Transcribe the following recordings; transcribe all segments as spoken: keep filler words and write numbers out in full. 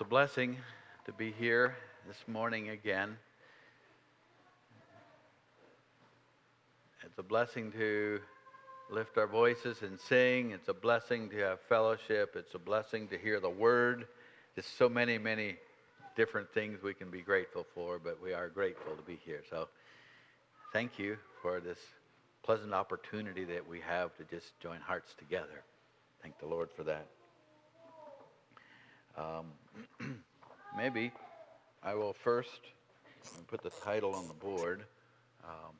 a blessing to be here this morning again. It's a blessing to lift our voices and sing. It's a blessing to have fellowship. It's a blessing to hear the Word. There's so many, many different things we can be grateful for, but we are grateful to be here. So thank you for this pleasant opportunity that we have to just join hearts together. Thank the Lord for that. Um, maybe I will first put the title on the board. Um,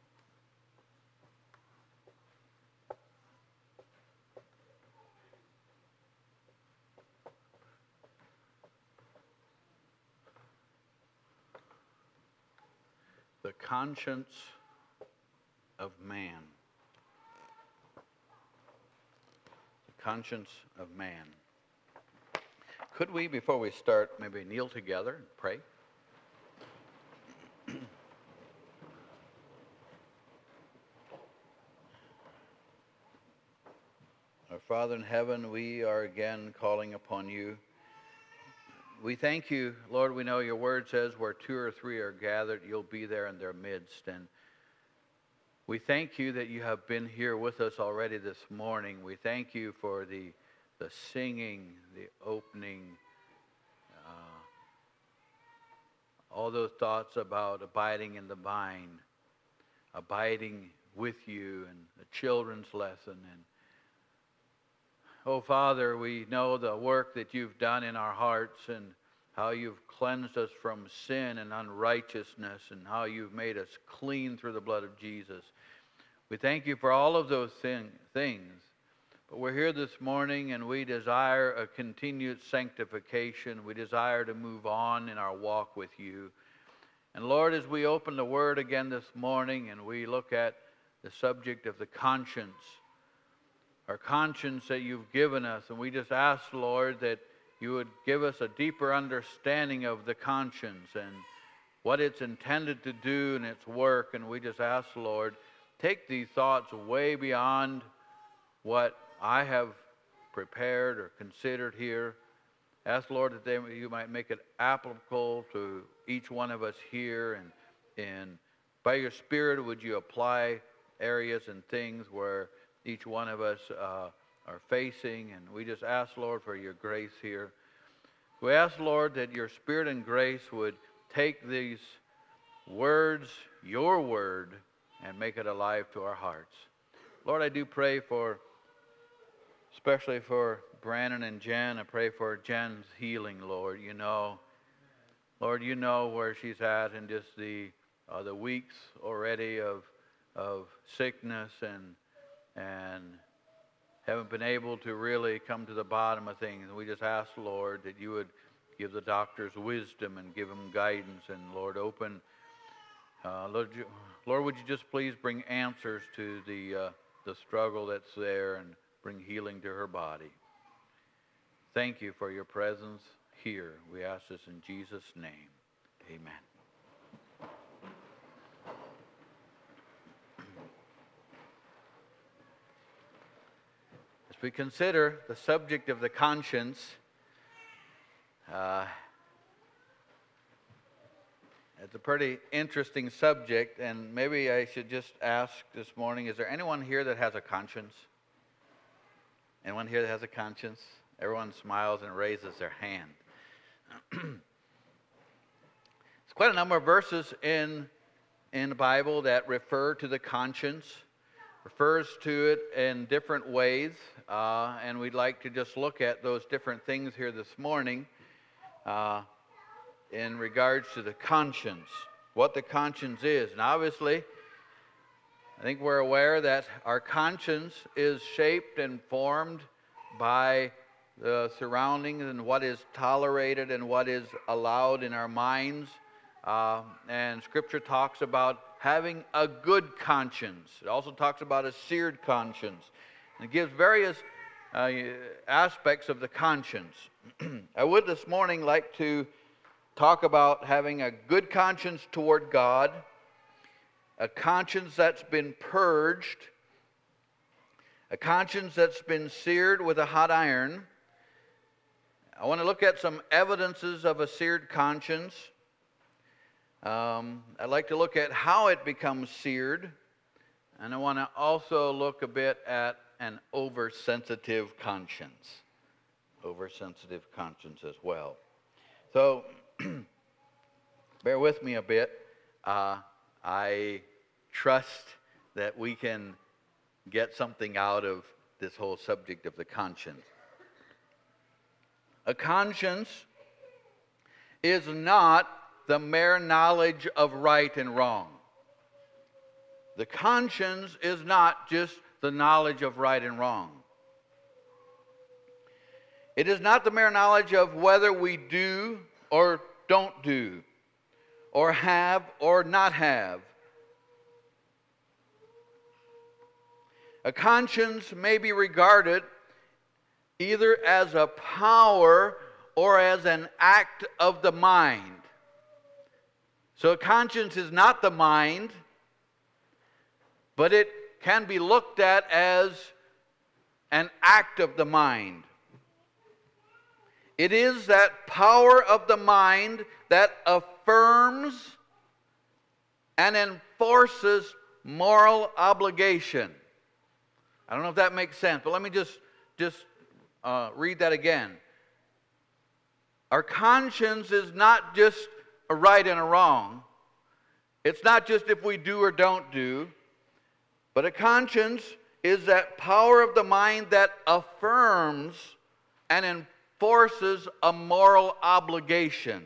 the conscience of man. The conscience of man. Could we, before we start, maybe kneel together and pray? Our Father in heaven, we are again calling upon you. We thank you, Lord. We know your word says where two or three are gathered, you'll be there in their midst. And we thank you that you have been here with us already this morning. We thank you for the the singing, the opening, uh, all those thoughts about abiding in the vine, abiding with you, and the children's lesson. And oh, Father, we know the work that you've done in our hearts and how you've cleansed us from sin and unrighteousness and how you've made us clean through the blood of Jesus. We thank you for all of those thing, things. But we're here this morning and we desire a continued sanctification. We desire to move on in our walk with you. And Lord, as we open the Word again this morning and we look at the subject of the conscience, our conscience that you've given us, and we just ask, Lord, that you would give us a deeper understanding of the conscience and what it's intended to do in its work. And we just ask, Lord, take these thoughts way beyond what I have prepared or considered here. Ask, Lord, that they, you might make it applicable to each one of us here. And, and by your Spirit, would you apply areas and things where each one of us uh, are facing. And we just ask, Lord, for your grace here. We ask, Lord, that your Spirit and grace would take these words, your word, and make it alive to our hearts. Lord, I do pray for, especially for Brandon and Jen. I pray for Jen's healing, Lord. You know, Lord, you know where she's at in just the uh, the weeks already of of sickness and and haven't been able to really come to the bottom of things. And we just ask, Lord, that you would give the doctors wisdom and give them guidance. And Lord, open, uh, Lord, you, Lord, would you just please bring answers to the uh, the struggle that's there and bring healing to her body. Thank you for your presence here. We ask this in Jesus' name. Amen. As we consider the subject of the conscience, uh, it's a pretty interesting subject, and maybe I should just ask this morning, is there anyone here that has a conscience? Anyone here that has a conscience? Everyone smiles and raises their hand. There's quite a number of verses in, in the Bible that refer to the conscience, refers to it in different ways, uh, and we'd like to just look at those different things here this morning uh, in regards to the conscience, what the conscience is. And obviously, I think we're aware that our conscience is shaped and formed by the surroundings and what is tolerated and what is allowed in our minds. Uh, and Scripture talks about having a good conscience. It also talks about a seared conscience. And it gives various uh, aspects of the conscience. I would this morning like to talk about having a good conscience toward God, a conscience that's been purged, a conscience that's been seared with a hot iron, I want to look at some evidences of a seared conscience. Um, I'd like to look at how it becomes seared. And I want to also look a bit at an oversensitive conscience. Oversensitive conscience as well. So, bear with me a bit. Uh, I trust that we can get something out of this whole subject of the conscience. A conscience is not the mere knowledge of right and wrong. The conscience is not just the knowledge of right and wrong. It is not the mere knowledge of whether we do or don't do, or have or not have. A conscience may be regarded either as a power or as an act of the mind. So a conscience is not the mind, but it can be looked at as an act of the mind. It is that power of the mind that affirms and enforces moral obligation. I don't know if that makes sense, but let me just, just uh, read that again. Our conscience is not just a right and a wrong. It's not just if we do or don't do. But a conscience is that power of the mind that affirms and enforces a moral obligation.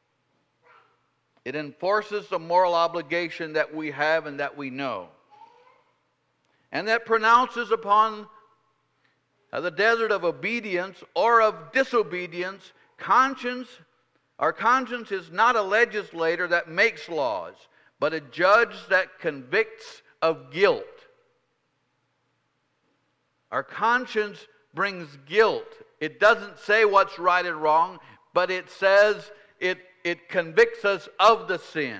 It enforces the moral obligation that we have and that we know. And that pronounces upon the desert of obedience or of disobedience. Conscience, our conscience is not a legislator that makes laws, but a judge that convicts of guilt. Our conscience brings guilt. It doesn't say what's right and wrong, but it says it, it convicts us of the sin.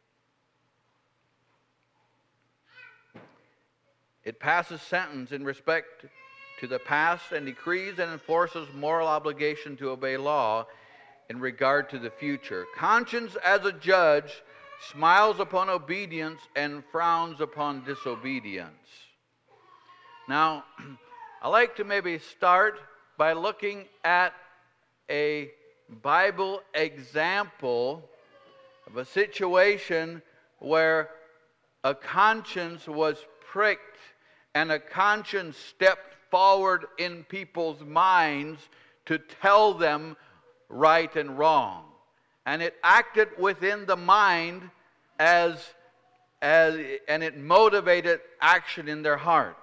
It passes sentence in respect to the past and decrees and enforces moral obligation to obey law in regard to the future. Conscience as a judge smiles upon obedience and frowns upon disobedience. Now, I like to maybe start by looking at a Bible example of a situation where a conscience was pricked and a conscience stepped forward in people's minds to tell them right and wrong. And it acted within the mind as, as and it motivated action in their hearts.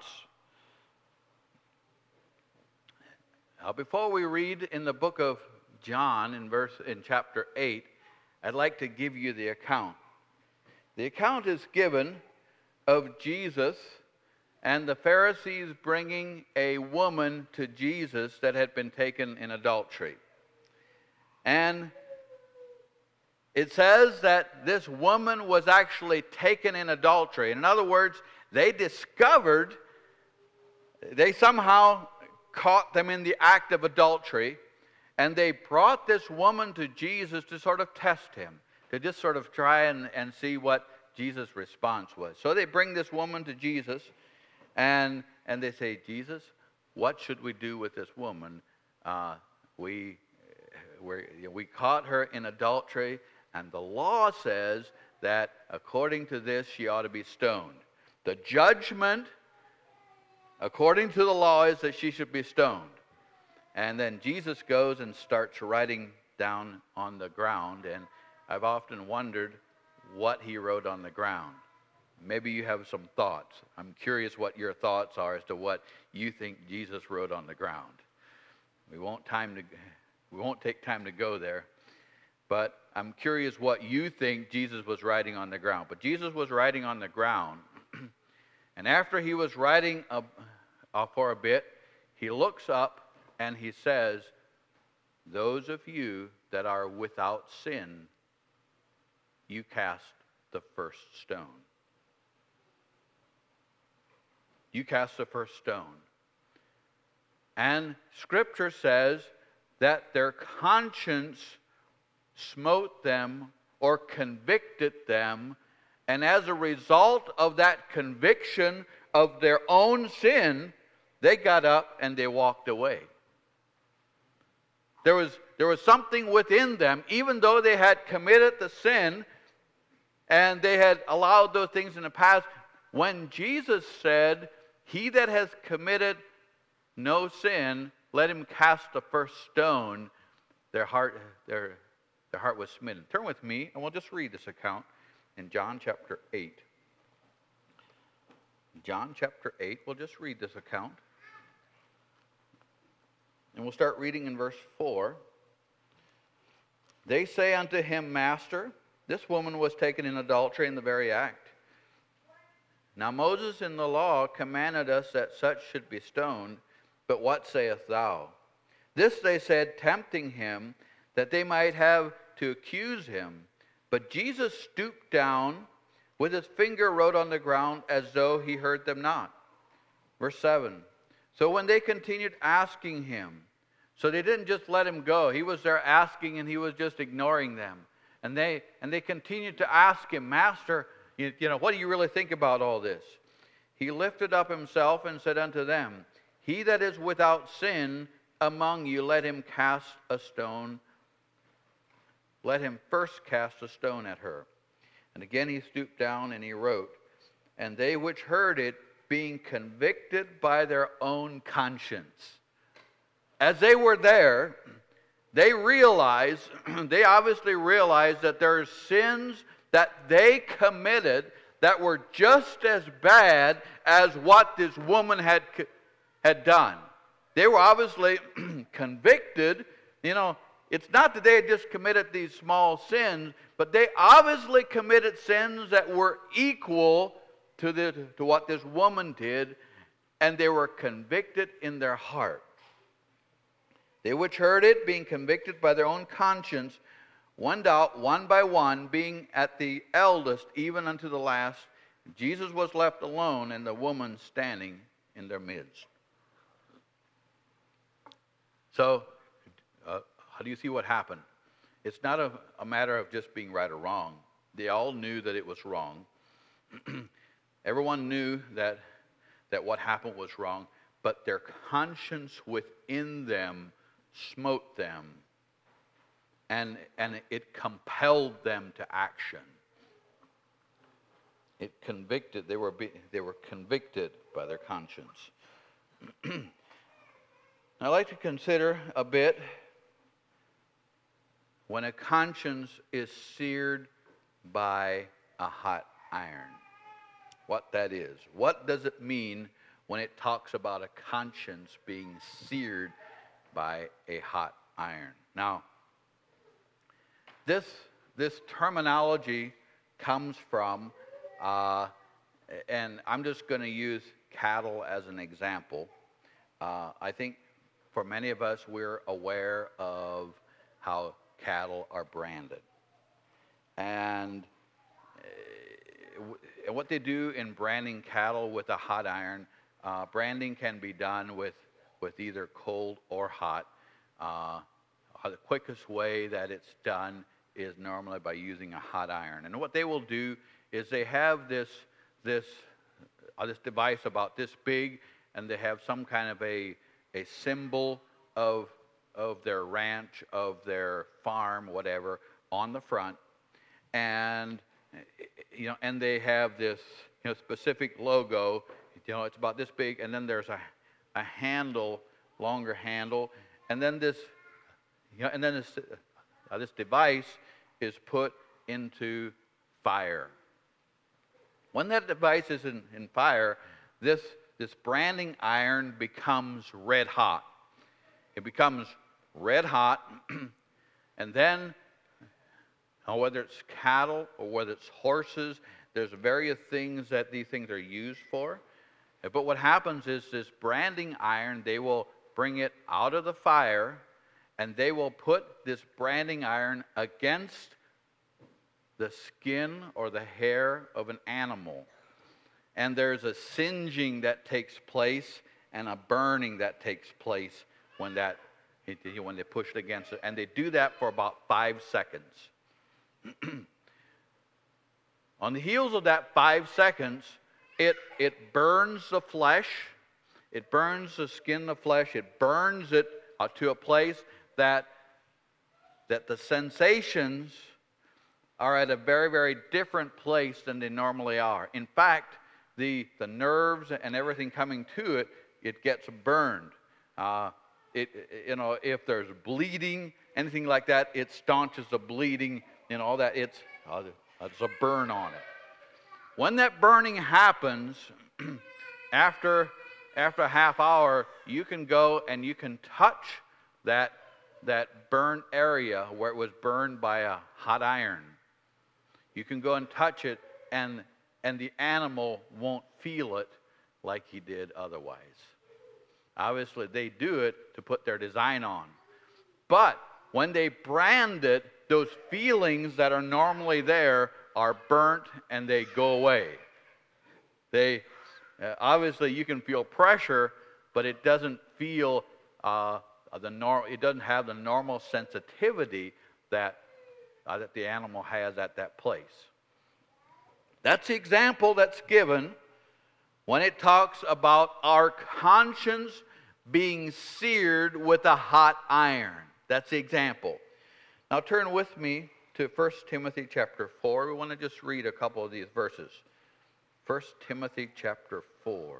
Now, before we read in the book of John in verse in chapter eight, I'd like to give you the account. The account is given of Jesus and the Pharisees bringing a woman to Jesus that had been taken in adultery. And it says that this woman was actually taken in adultery. In other words, they discovered, they somehow caught them in the act of adultery, and they brought this woman to Jesus to sort of test him, to just sort of try and, and see what Jesus' response was. So they bring this woman to Jesus, and, and they say, Jesus, what should we do with this woman? Uh, we, we we caught her in adultery, and the law says that according to this, she ought to be stoned. The judgment, according to the law, is that she should be stoned. And then Jesus goes and starts writing down on the ground, and I've often wondered what he wrote on the ground. Maybe you have some thoughts. I'm curious what your thoughts are as to what you think Jesus wrote on the ground. We won't time to we won't take time to go there, but I'm curious what you think Jesus was writing on the ground. But Jesus was writing on the ground, and after he was writing a, uh, for a bit, he looks up and he says, "Those of you that are without sin, you cast the first stone." You cast the first stone. And Scripture says that their conscience smote them or convicted them, and as a result of that conviction of their own sin, they got up and they walked away. There was, there was something within them, even though they had committed the sin and they had allowed those things in the past. When Jesus said, "He that has committed no sin, let him cast the first stone," their heart, their, their heart was smitten. Turn with me, and we'll just read this account in John chapter eight. John chapter eight, we'll just read this account. And we'll start reading in verse four. They say unto him, "Master, this woman was taken in adultery in the very act. Now Moses in the law commanded us that such should be stoned, but what sayest thou?" This they said, tempting him, that they might have to accuse him. But Jesus stooped down, with his finger wrote on the ground, as though he heard them not. Verse seven. So when they continued asking him, so they didn't just let him go. He was there asking, and he was just ignoring them. And they and they continued to ask him, "Master, you, you know, what do you really think about all this?" He lifted up himself and said unto them, "He that is without sin among you, let him cast a stone. Let him first cast a stone at her." And again he stooped down and he wrote. And they which heard it, being convicted by their own conscience. As they were there, they realized, they obviously realized that there are sins that they committed that were just as bad as what this woman had, had done. They were obviously convicted. You know, it's not that they had just committed these small sins, but they obviously committed sins that were equal to, the, to what this woman did, and they were convicted in their heart. They which heard it, being convicted by their own conscience, went out one by one, being at the eldest, even unto the last. Jesus was left alone, and the woman standing in their midst. So, uh, how do you see what happened? It's not a, a matter of just being right or wrong. They all knew that it was wrong. Everyone knew that, that what happened was wrong, but their conscience within them smote them, and, and it compelled them to action. It convicted, they were, be, they were convicted by their conscience. I'd like to consider a bit when a conscience is seared by a hot iron. What that is. What does it mean when it talks about a conscience being seared by a hot iron? Now, this, this terminology comes from, uh, and I'm just going to use cattle as an example. Uh, I think for many of us, we're aware of how cattle are branded. And uh, what they do in branding cattle with a hot iron, uh, branding can be done with, with either cold or hot. Uh, the quickest way that it's done is normally by using a hot iron. And what they will do is they have this, this, uh, this device about this big, and they have some kind of a a symbol of, of their ranch, of their farm, whatever, on the front. And, you know, and they have this, you know, specific logo. You know, it's about this big, and then there's a, a handle, longer handle, and then this, you know, and then this, uh, this device is put into fire. When that device is in, in fire, this This branding iron becomes red hot. It becomes red hot, and then, whether it's cattle or whether it's horses, there's various things that these things are used for. But what happens is this branding iron, they will bring it out of the fire, and they will put this branding iron against the skin or the hair of an animal. And there's a singeing that takes place and a burning that takes place when that, when they push it against it. And they do that for about five seconds. On the heels of that five seconds, it, it burns the flesh. It burns the skin, the flesh. It burns it uh, to a place that, that the sensations are at a very, very different place than they normally are. In fact, the, the nerves and everything coming to it, it gets burned. Uh, it, you know, if there's bleeding, anything like that, it staunches the bleeding and all that. It's, uh, it's a burn on it. When that burning happens, after, after a half hour, you can go and you can touch that, that burn area where it was burned by a hot iron. You can go and touch it, and, and the animal won't feel it like he did otherwise. Obviously, they do it to put their design on. But when they brand it, those feelings that are normally there are burnt and they go away. They uh, obviously you can feel pressure, but it doesn't feel uh, the nor- It doesn't have the normal sensitivity that uh, that the animal has at that place. That's the example that's given when it talks about our conscience being seared with a hot iron. That's the example. Now turn with me to First Timothy chapter four. We want to just read a couple of these verses. First Timothy chapter four.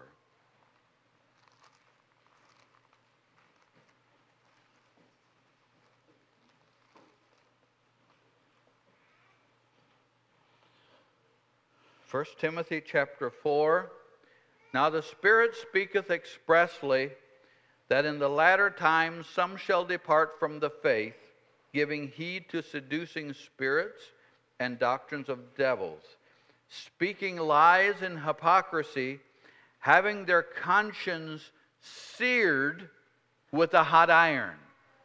First Timothy chapter four. Now the Spirit speaketh expressly that in the latter times some shall depart from the faith, giving heed to seducing spirits and doctrines of devils, speaking lies in hypocrisy, having their conscience seared with a hot iron.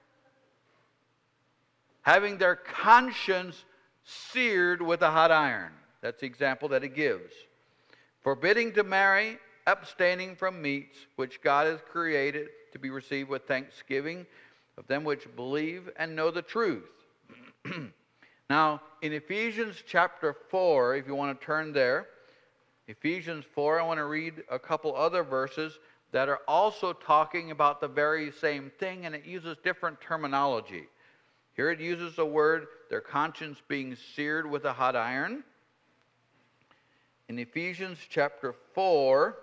Having their conscience seared with a hot iron. That's the example that it gives. Forbidding to marry, abstaining from meats, which God has created to be received with thanksgiving of them which believe and know the truth. Now, in Ephesians chapter four, if you want to turn there, Ephesians four, I want to read a couple other verses that are also talking about the very same thing, and it uses different terminology. Here it uses the word, their conscience being seared with a hot iron. In Ephesians chapter four,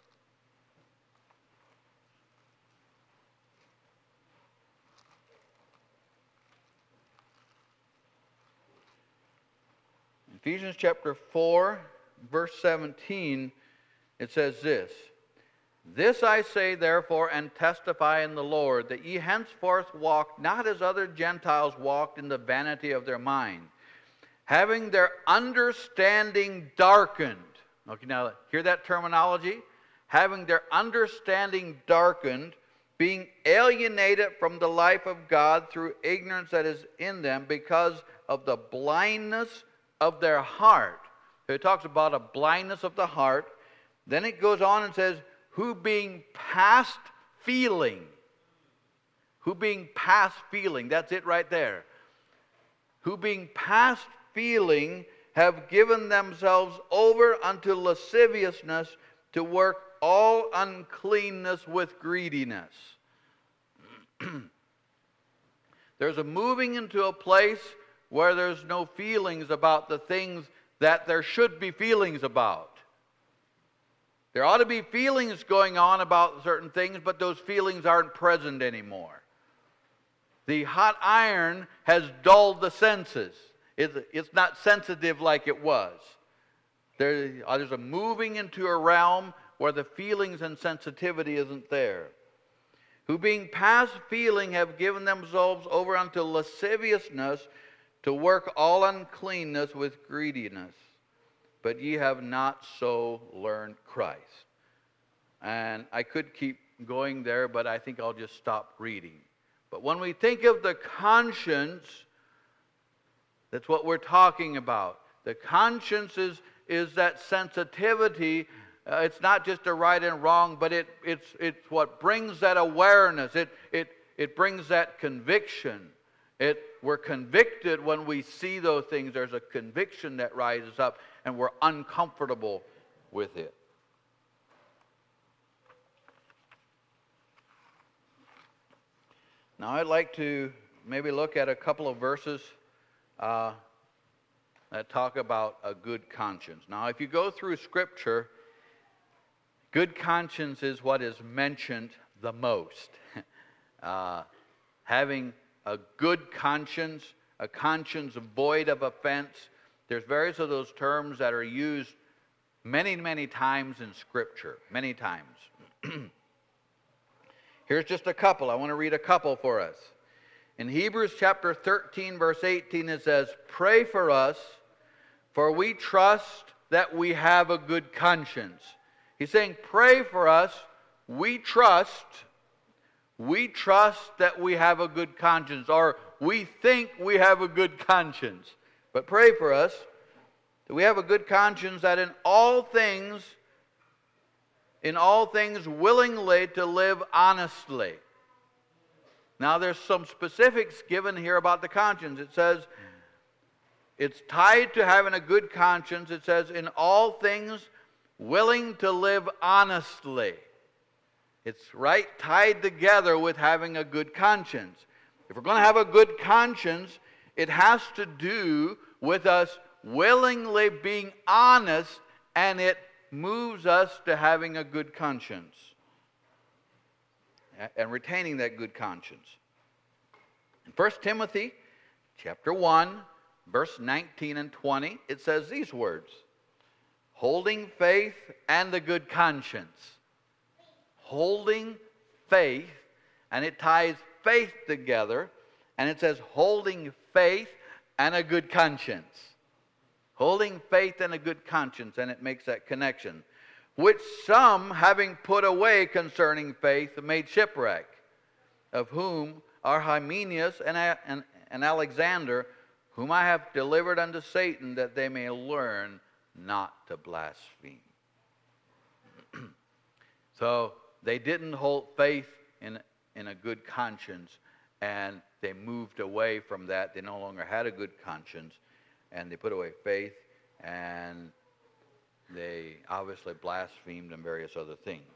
Ephesians chapter four, verse seventeen, it says this, This I say therefore and testify in the Lord, that ye henceforth walk not as other Gentiles walked in the vanity of their mind, having their understanding darkened. Okay, now hear that terminology? Having their understanding darkened, being alienated from the life of God through ignorance that is in them because of the blindness of their heart. So it talks about a blindness of the heart. Then it goes on and says, who being past feeling. Who being past feeling. That's it right there. Who being past feeling have given themselves over unto lasciviousness to work all uncleanness with greediness. There's a moving into a place where there's no feelings about the things that there should be feelings about. There ought to be feelings going on about certain things, but those feelings aren't present anymore. The hot iron has dulled the senses. It's not sensitive like it was. There, there's a moving into a realm where the feelings and sensitivity isn't there. Who being past feeling have given themselves over unto lasciviousness to work all uncleanness with greediness. But ye have not so learned Christ. And I could keep going there, but I think I'll just stop reading. But when we think of the conscience, that's what we're talking about. The conscience is, is that sensitivity. Uh, it's not just a right and wrong, but it, it's, it's what brings that awareness. It, it, it brings that conviction. It, we're convicted when we see those things. There's a conviction that rises up, and we're uncomfortable with it. Now, I'd like to maybe look at a couple of verses uh, that talk about a good conscience. Now, if you go through Scripture, good conscience is what is mentioned the most. uh, having a good conscience, a conscience void of offense. There's various of those terms that are used many, many times in Scripture. Many times. Here's just a couple. I want to read a couple for us. In Hebrews chapter thirteen, verse eighteen, it says, "Pray for us, for we trust that we have a good conscience." He's saying, pray for us. We trust, we trust that we have a good conscience, or we think we have a good conscience. But pray for us that we have a good conscience, that in all things, in all things willingly to live honestly. Now there's some specifics given here about the conscience. It says it's tied to having a good conscience. It says in all things willing to live honestly. It's right tied together with having a good conscience. If we're going to have a good conscience, it has to do with us willingly being honest, and it moves us to having a good conscience and retaining that good conscience. In First Timothy chapter one, verse nineteen and twenty, it says these words, "Holding faith and the good conscience." Holding faith, and it ties faith together, and it says holding faith and a good conscience. Holding faith and a good conscience, and it makes that connection. Which some, having put away concerning faith, made shipwreck, of whom are Hymenaeus and, and, and Alexander, whom I have delivered unto Satan, that they may learn not to blaspheme. So, they didn't hold faith in, in a good conscience, and they moved away from that. They no longer had a good conscience, and they put away faith, and they obviously blasphemed and various other things.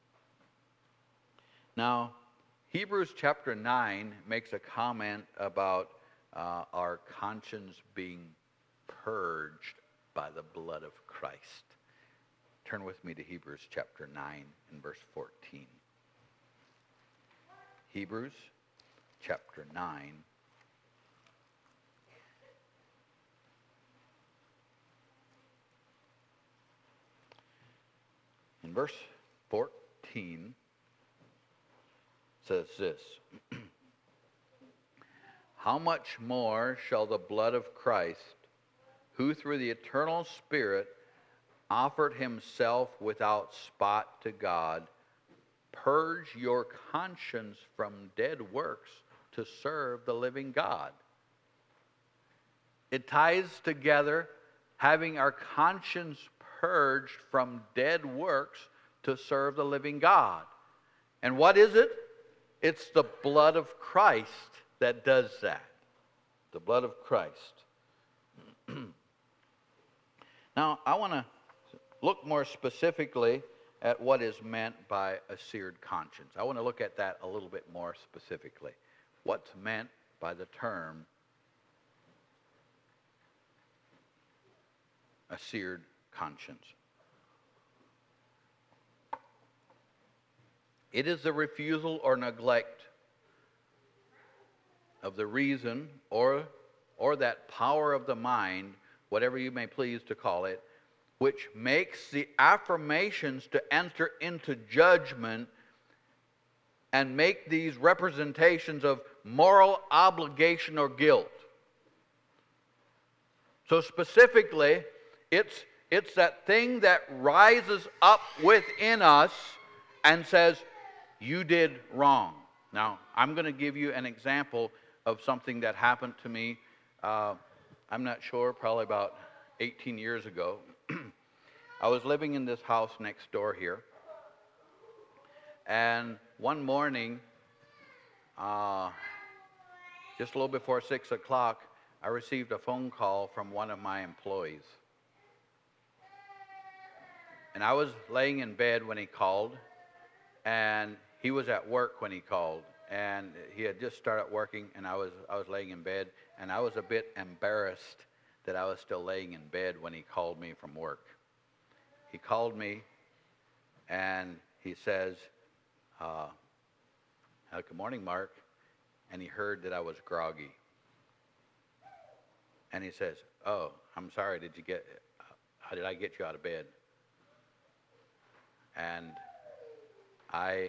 Now, Hebrews chapter nine makes a comment about uh, our conscience being purged by the blood of Christ. Turn with me to Hebrews chapter nine and verse fourteen. Hebrews chapter nine. In verse fourteen says this, "How much more shall the blood of Christ, who through the eternal Spirit offered himself without spot to God, purge your conscience from dead works to serve the living God." It ties together having our conscience purged from dead works to serve the living God. And what is it? It's the blood of Christ that does that. The blood of Christ. Now, I want to look more specifically at what is meant by a seared conscience. I want to look at that a little bit more specifically. What's meant by the term a seared conscience? It is the refusal or neglect of the reason or, or that power of the mind, whatever you may please to call it, which makes the affirmations to enter into judgment and make these representations of moral obligation or guilt. So specifically, it's, it's that thing that rises up within us and says, you did wrong. Now, I'm going to give you an example of something that happened to me, uh, I'm not sure, probably about eighteen years ago. I was living in this house next door here, and one morning uh, just a little before six o'clock, I received a phone call from one of my employees. And I was laying in bed when he called, and he was at work when he called. And he had just started working, and I was I was laying in bed, and I was a bit embarrassed that I was still laying in bed when he called me from work. He called me, and he says, uh, good morning, Mark. And he heard that I was groggy. And he says, oh, I'm sorry, did you get, how did I get you out of bed? And I,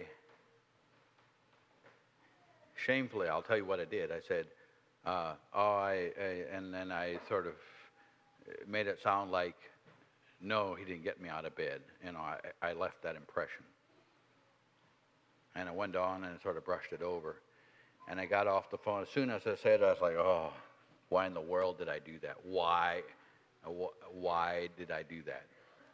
shamefully, I'll tell you what I did. I said, uh, oh, I, I, and then I sort of made it sound like, no, he didn't get me out of bed. You know, I, I left that impression. And I went on and sort of brushed it over. And I got off the phone. As soon as I said it, I was like, oh, why in the world did I do that? Why? Why did I do that?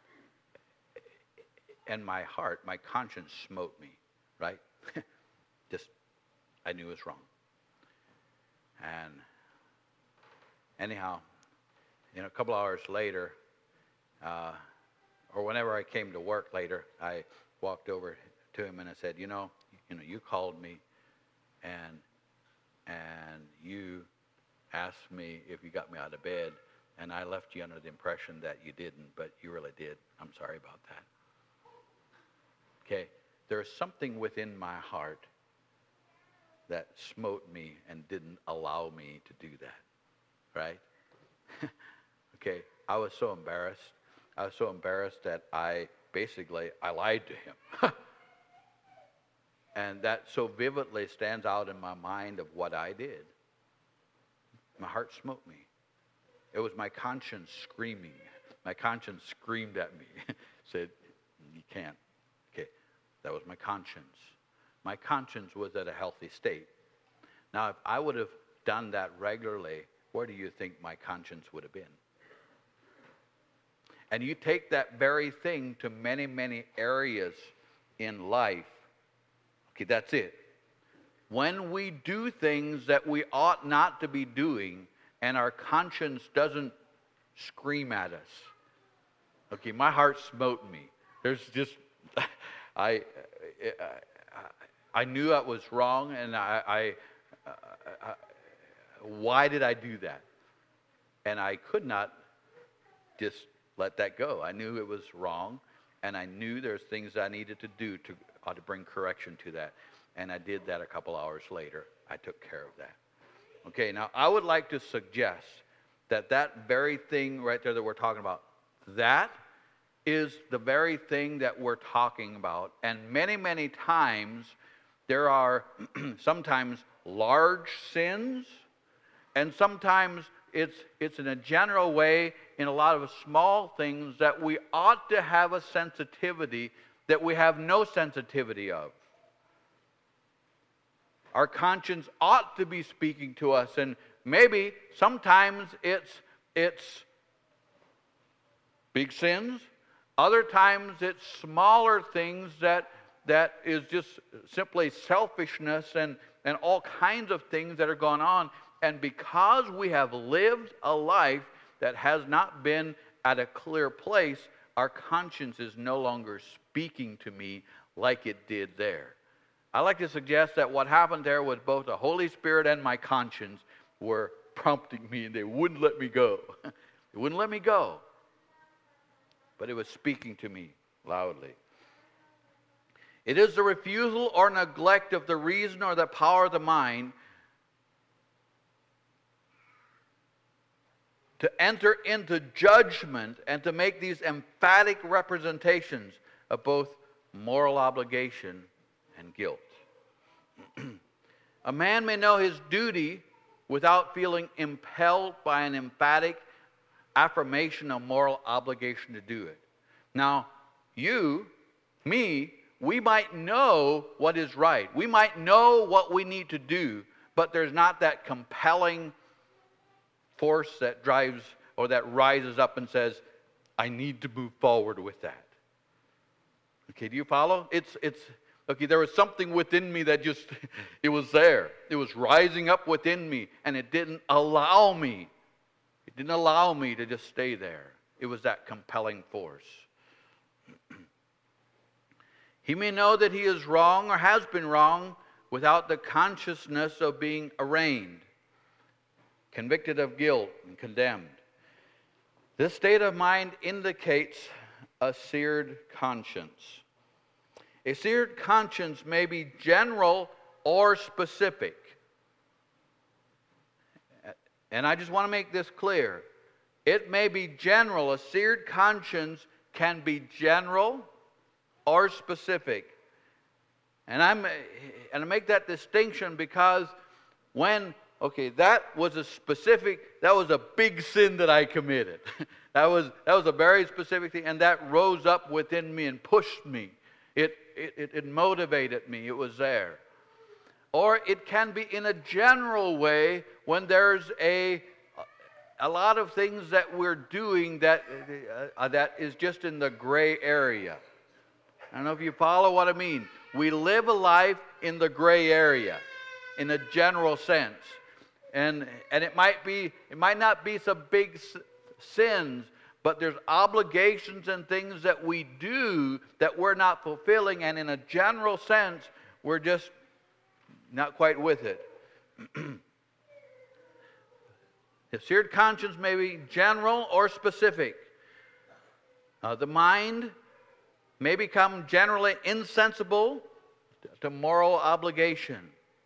And my heart, my conscience smote me, right? Just, I knew it was wrong. And anyhow, you know, a couple hours later, uh, or whenever I came to work later, I walked over to him and I said, you know, you know, you called me and and you asked me if you got me out of bed, and I left you under the impression that you didn't, but you really did. I'm sorry about that. Okay, there's something within my heart that smote me and didn't allow me to do that, right? Okay, I was so embarrassed. I was so embarrassed that I basically, I lied to him. And that so vividly stands out in my mind of what I did. My heart smote me. It was my conscience screaming. My conscience screamed at me, said, you can't. Okay, that was my conscience. My conscience was at a healthy state. Now, if I would have done that regularly, where do you think my conscience would have been? And you take that very thing to many, many areas in life. Okay, that's it. When we do things that we ought not to be doing and our conscience doesn't scream at us. Okay, my heart smote me. There's just, I, I, I knew I was wrong, and I, I, I, why did I do that? And I could not just let that go. I knew it was wrong, and I knew there's things I needed to do to ought to bring correction to that. And I did that a couple hours later. I took care of that. Okay, now I would like to suggest that that very thing right there that we're talking about, that is the very thing that we're talking about. And many, many times there are sometimes large sins, and sometimes it's it's in a general way in a lot of small things that we ought to have a sensitivity that we have no sensitivity of. Our conscience ought to be speaking to us, and maybe sometimes it's it's big sins, other times it's smaller things that that is just simply selfishness and, and all kinds of things that are going on. And because we have lived a life that has not been at a clear place, our conscience is no longer speaking to me like it did there. I like to suggest that what happened there was both the Holy Spirit and my conscience were prompting me, and they wouldn't let me go. They wouldn't let me go. But it was speaking to me loudly. It is the refusal or neglect of the reason or the power of the mind to enter into judgment and to make these emphatic representations of both moral obligation and guilt. A man may know his duty without feeling impelled by an emphatic affirmation of moral obligation to do it. Now, you, me, we might know what is right. We might know what we need to do, but there's not that compelling force that drives or that rises up and says, I need to move forward with that. Okay, do you follow? It's it's Okay, there was something within me that just, it was there. It was rising up within me, and it didn't allow me. It didn't allow me to just stay there. It was that compelling force. He may know that he is wrong or has been wrong without the consciousness of being arraigned, convicted of guilt, and condemned. This state of mind indicates a seared conscience. A seared conscience may be general or specific. And I just want to make this clear. It may be general. A seared conscience can be general or specific. And I'm and I make that distinction because when, okay, that was a specific, that was a big sin that I committed. that was that was a very specific thing, and that rose up within me and pushed me. It it it motivated me. It was there. Or it can be in a general way when there's a a lot of things that we're doing that uh, that is just in the gray area. I don't know if you follow what I mean. We live a life in the gray area, in a general sense, and and it might be it might not be some big s- sins, but there's obligations and things that we do that we're not fulfilling, and in a general sense, we're just not quite with it. The seared conscience may be general or specific. Uh, the mind may become generally insensible to moral obligation.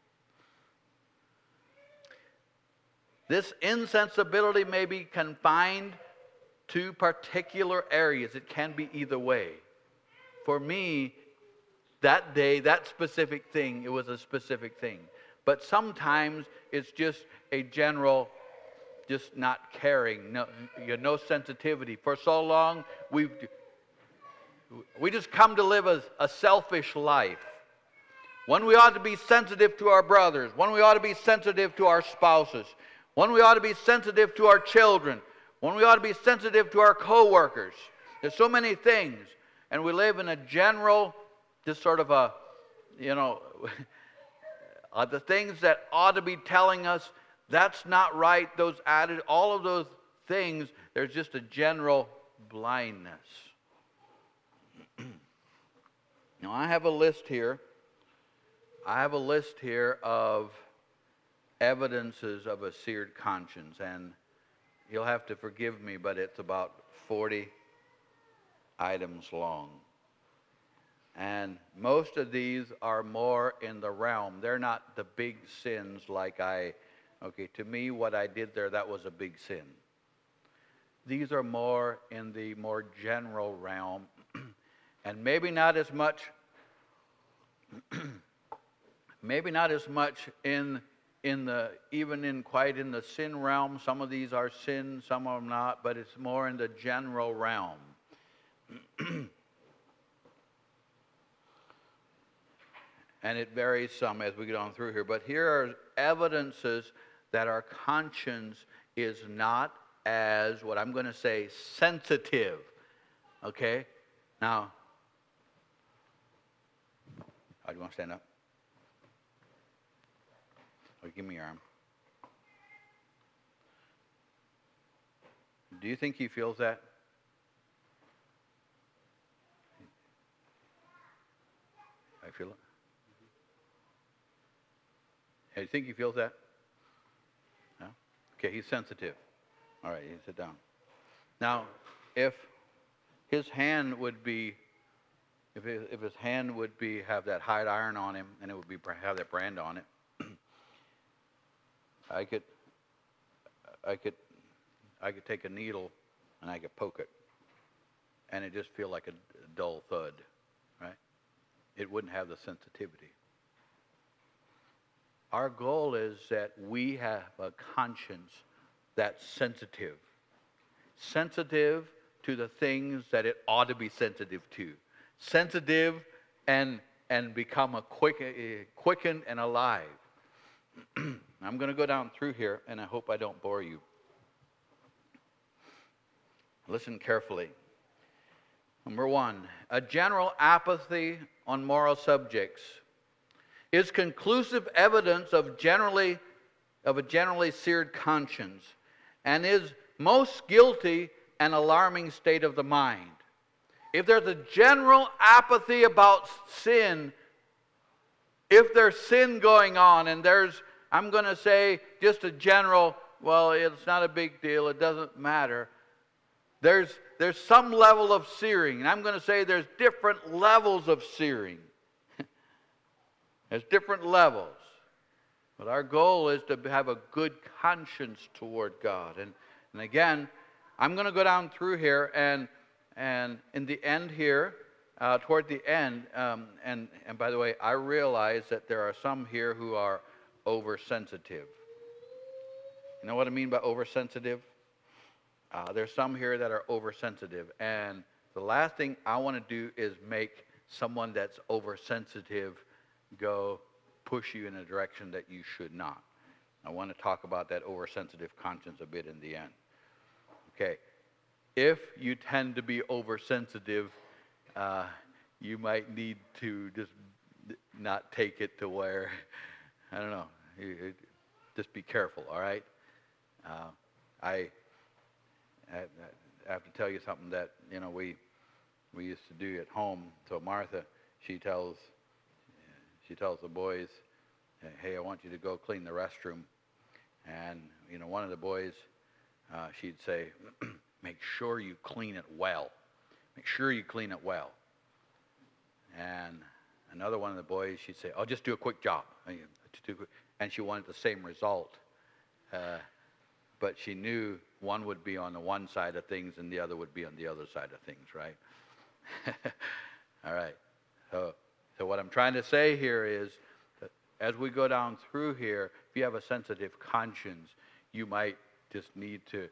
This insensibility may be confined to particular areas. It can be either way. For me, that day, that specific thing, it was a specific thing. But sometimes it's just a general, just not caring, no, you know, no sensitivity. For so long, we've we just come to live a, a selfish life. When we ought to be sensitive to our brothers, when we ought to be sensitive to our spouses, when we ought to be sensitive to our children, when we ought to be sensitive to our co-workers. There's so many things, and we live in a general, just sort of a, you know, uh, the things that ought to be telling us that's not right, those added, all of those things, there's just a general blindness. Now, I have a list here. I have a list here of evidences of a seared conscience, and you'll have to forgive me, but it's about forty items long. And most of these are more in the realm. They're not the big sins like I, okay, to me what I did there, that was a big sin. These are more in the more general realm, and maybe not as much, maybe not as much in in the, even in quite in the sin realm. Some of these are sin, some of them not, but it's more in the general realm. And it varies some as we get on through here. But here are evidences that our conscience is not as, what I'm going to say, sensitive. Okay? Now, oh, do you want to stand up? Or give me your arm. Do you think he feels that? I feel it. Do you think he feels that? No? Okay, he's sensitive. All right, you sit down. Now, if his hand would be, if his, if his hand would be have that hide iron on him, and it would be have that brand on it, I could, I could, I could take a needle and I could poke it, and it just feel like a dull thud, right? It wouldn't have the sensitivity. Our goal is that we have a conscience that's sensitive. Sensitive to the things that it ought to be sensitive to. Sensitive and and become a quick, quickened and alive. I'm going to go down through here, and I hope I don't bore you. Listen carefully. Number one, a general apathy on moral subjects is conclusive evidence of generally of a generally seared conscience, and is most guilty and alarming state of the mind. If there's a general apathy about sin, if there's sin going on, and there's, I'm going to say, just a general, well, it's not a big deal, it doesn't matter. There's, there's some level of searing, and I'm going to say there's different levels of searing. There's different levels. But our goal is to have a good conscience toward God. And, and again, I'm going to go down through here, and and in the end here, uh, toward the end, um, and, and by the way, I realize that there are some here who are oversensitive. You know what I mean by oversensitive? Uh, there's some here that are oversensitive. And the last thing I want to do is make someone that's oversensitive go push you in a direction that you should not. I want to talk about that oversensitive conscience a bit in the end. Okay. If you tend to be oversensitive, uh, you might need to just not take it to where, I don't know, you, just be careful, all right? Uh, I, I, I have to tell you something that, you know, we we used to do at home. So Martha, she tells, she tells the boys, hey, I want you to go clean the restroom. And, you know, one of the boys, uh, she'd say, make sure you clean it well. Make sure you clean it well. And another one of the boys, she'd say, oh, just do a quick job. And she wanted the same result. Uh, but she knew one would be on the one side of things and the other would be on the other side of things, right? All right. So, so what I'm trying to say here is that as we go down through here, if you have a sensitive conscience, you might just need to...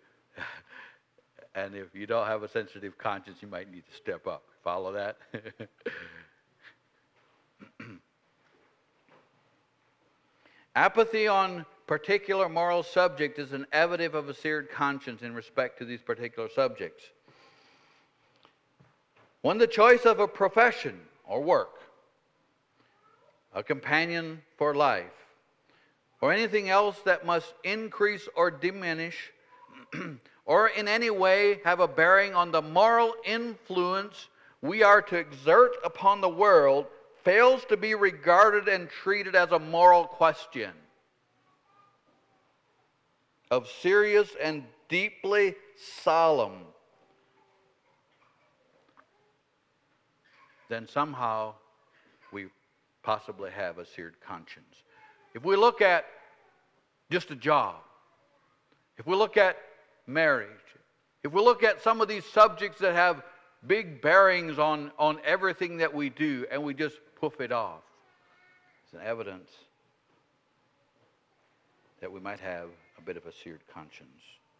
And if you don't have a sensitive conscience, you might need to step up. Follow that? Apathy on particular moral subject is an evidence of a seared conscience in respect to these particular subjects. When the choice of a profession or work, a companion for life, or anything else that must increase or diminish or in any way have a bearing on the moral influence we are to exert upon the world fails to be regarded and treated as a moral question of serious and deeply solemn, then somehow we possibly have a seared conscience. If we look at just a job, if we look at marriage, if we look at some of these subjects that have big bearings on, on everything that we do and we just poof it off, it's an evidence that we might have a bit of a seared conscience.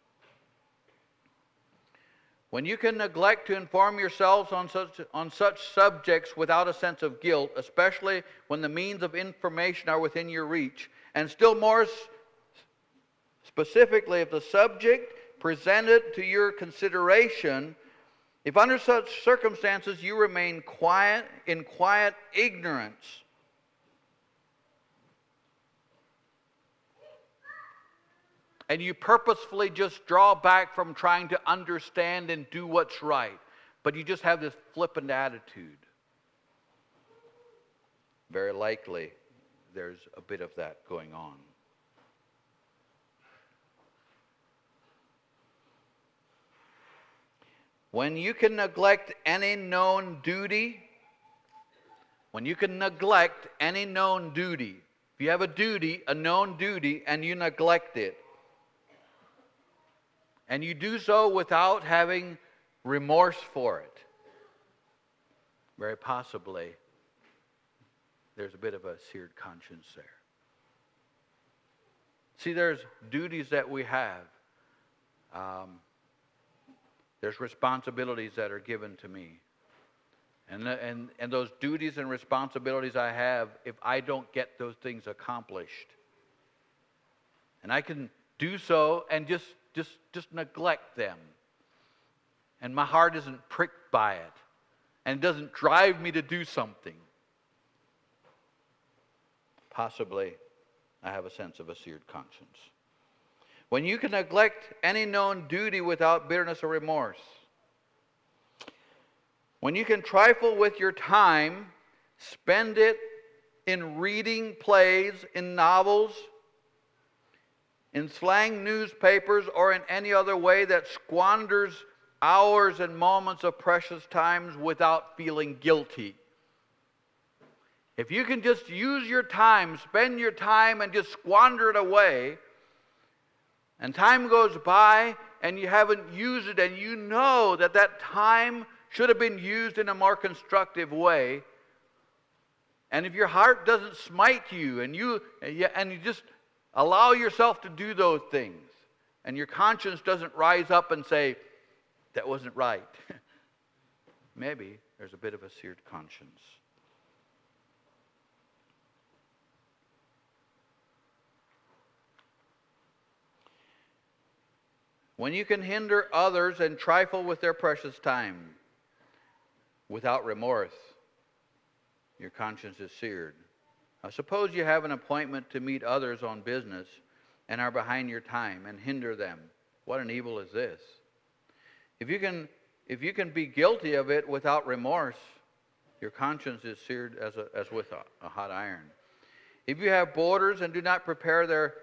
When you can neglect to inform yourselves on such, on such subjects without a sense of guilt, especially when the means of information are within your reach, and still more specifically if the subject presented to your consideration, if under such circumstances you remain quiet, in quiet ignorance, and you purposefully just draw back from trying to understand and do what's right, but you just have this flippant attitude, very likely there's a bit of that going on. When you can neglect any known duty, when you can neglect any known duty, if you have a duty, a known duty, and you neglect it, and you do so without having remorse for it, very possibly there's a bit of a seared conscience there. See, there's duties that we have. Um, There's responsibilities that are given to me. And, and, and those duties and responsibilities I have, if I don't get those things accomplished, and I can do so and just, just, just neglect them, and my heart isn't pricked by it, and it doesn't drive me to do something, possibly I have a sense of a seared conscience. When you can neglect any known duty without bitterness or remorse. When you can trifle with your time, spend it in reading plays, in novels, in slang newspapers, or in any other way that squanders hours and moments of precious times without feeling guilty. If you can just use your time, spend your time and just squander it away, and time goes by and you haven't used it, and you know that that time should have been used in a more constructive way, and if your heart doesn't smite you and you and you just allow yourself to do those things, and your conscience doesn't rise up and say, that wasn't right, maybe there's a bit of a seared conscience. When you can hinder others and trifle with their precious time without remorse, your conscience is seared. Now, suppose you have an appointment to meet others on business and are behind your time and hinder them. What an evil is this? If you can, if you can be guilty of it without remorse, your conscience is seared as, a, as with a, a hot iron. If you have boarders and do not prepare their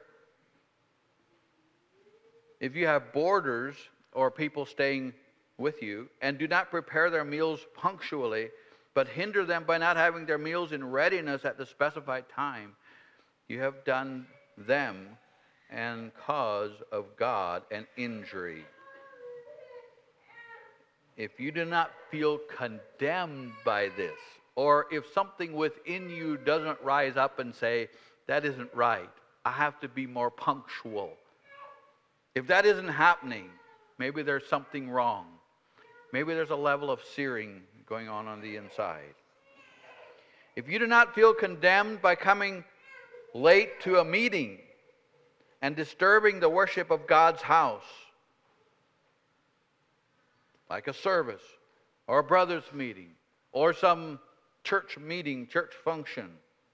If you have boarders or people staying with you and do not prepare their meals punctually, but hinder them by not having their meals in readiness at the specified time, you have done them and cause of God an injury. If you do not feel condemned by this, or if something within you doesn't rise up and say, that isn't right, I have to be more punctual. If that isn't happening, maybe there's something wrong. Maybe there's a level of searing going on on the inside. If you do not feel condemned by coming late to a meeting and disturbing the worship of God's house, like a service or a brother's meeting or some church meeting, church function,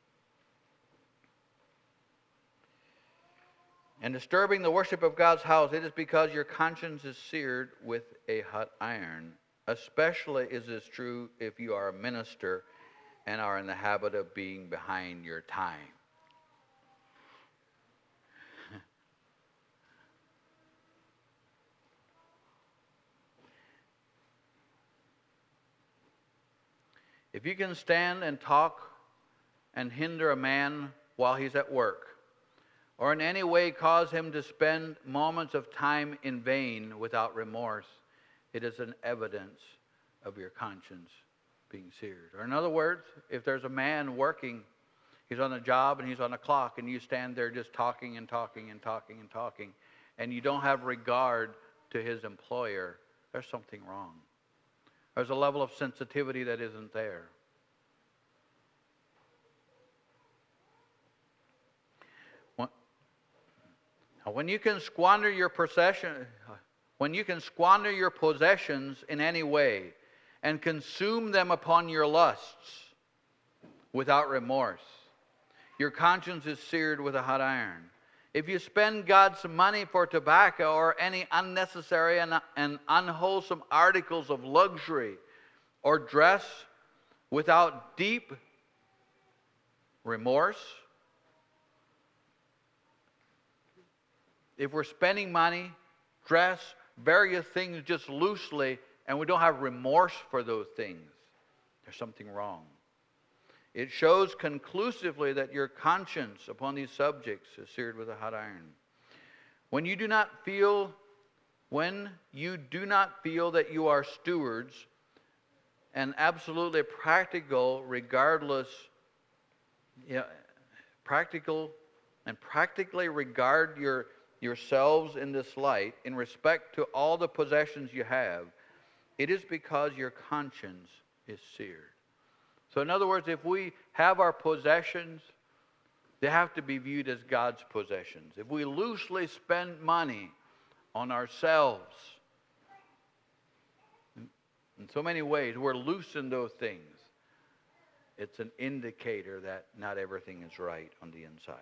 and disturbing the worship of God's house, it is because your conscience is seared with a hot iron. Especially is this true if you are a minister and are in the habit of being behind your time. If you can stand and talk and hinder a man while he's at work, or in any way cause him to spend moments of time in vain without remorse, it is an evidence of your conscience being seared. Or in other words, if there's a man working, he's on a job and he's on a clock, and you stand there just talking and talking and talking and talking, and you don't have regard to his employer, there's something wrong. There's a level of sensitivity that isn't there. When you can squander your possession, when you can squander your possessions in any way and consume them upon your lusts without remorse, your conscience is seared with a hot iron. If you spend God's money for tobacco or any unnecessary and, and unwholesome articles of luxury or dress without deep remorse, if we're spending money, dress, various things just loosely, and we don't have remorse for those things, there's something wrong. It shows conclusively that your conscience upon these subjects is seared with a hot iron. When you do not feel, when you do not feel that you are stewards and absolutely practical, regardless, you know, practical and practically regard your yourselves in this light, in respect to all the possessions you have, it is because your conscience is seared. So in other words, if we have our possessions, they have to be viewed as God's possessions. If we loosely spend money on ourselves, in so many ways, we're loose in those things. It's an indicator that not everything is right on the inside.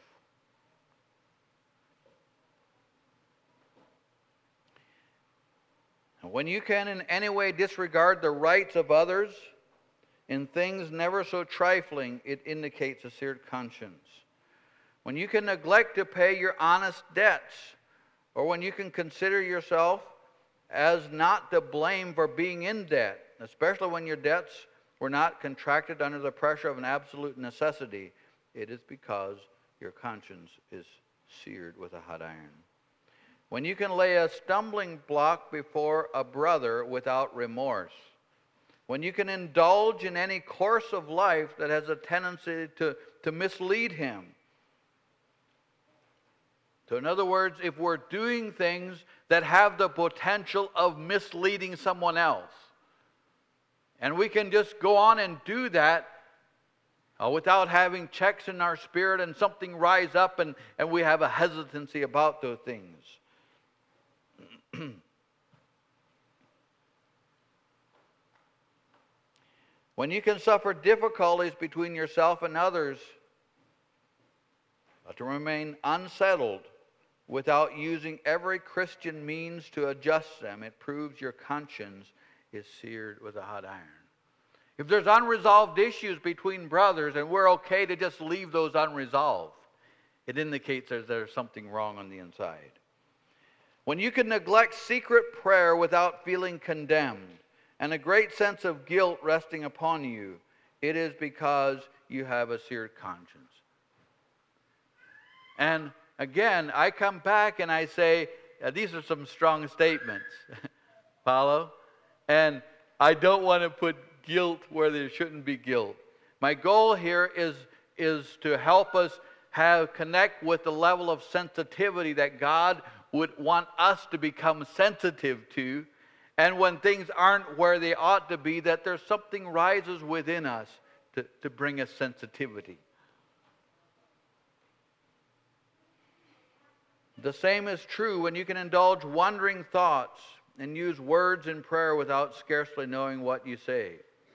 And when you can in any way disregard the rights of others in things never so trifling, it indicates a seared conscience. When you can neglect to pay your honest debts, or when you can consider yourself as not to blame for being in debt, especially when your debts were not contracted under the pressure of an absolute necessity, it is because your conscience is seared with a hot iron. When you can lay a stumbling block before a brother without remorse, when you can indulge in any course of life that has a tendency to, to mislead him. So in other words, if we're doing things that have the potential of misleading someone else, and we can just go on and do that uh, without having checks in our spirit and something rise up and, and we have a hesitancy about those things. When you can suffer difficulties between yourself and others, but to remain unsettled without using every Christian means to adjust them, it proves your conscience is seared with a hot iron. If there's unresolved issues between brothers and we're okay to just leave those unresolved, it indicates that there's something wrong on the inside. When you can neglect secret prayer without feeling condemned, and a great sense of guilt resting upon you, it is because you have a seared conscience. And again, I come back and I say, uh, these are some strong statements. Follow? And I don't want to put guilt where there shouldn't be guilt. My goal here is, is to help us have connect with the level of sensitivity that God would want us to become sensitive to. And when things aren't where they ought to be, that there's something rises within us to, to bring us sensitivity. The same is true when you can indulge wandering thoughts and use words in prayer without scarcely knowing what you say.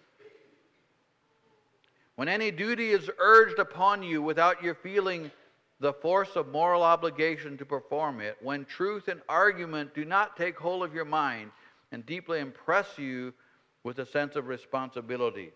When any duty is urged upon you without your feeling the force of moral obligation to perform it, when truth and argument do not take hold of your mind and deeply impress you with a sense of responsibility.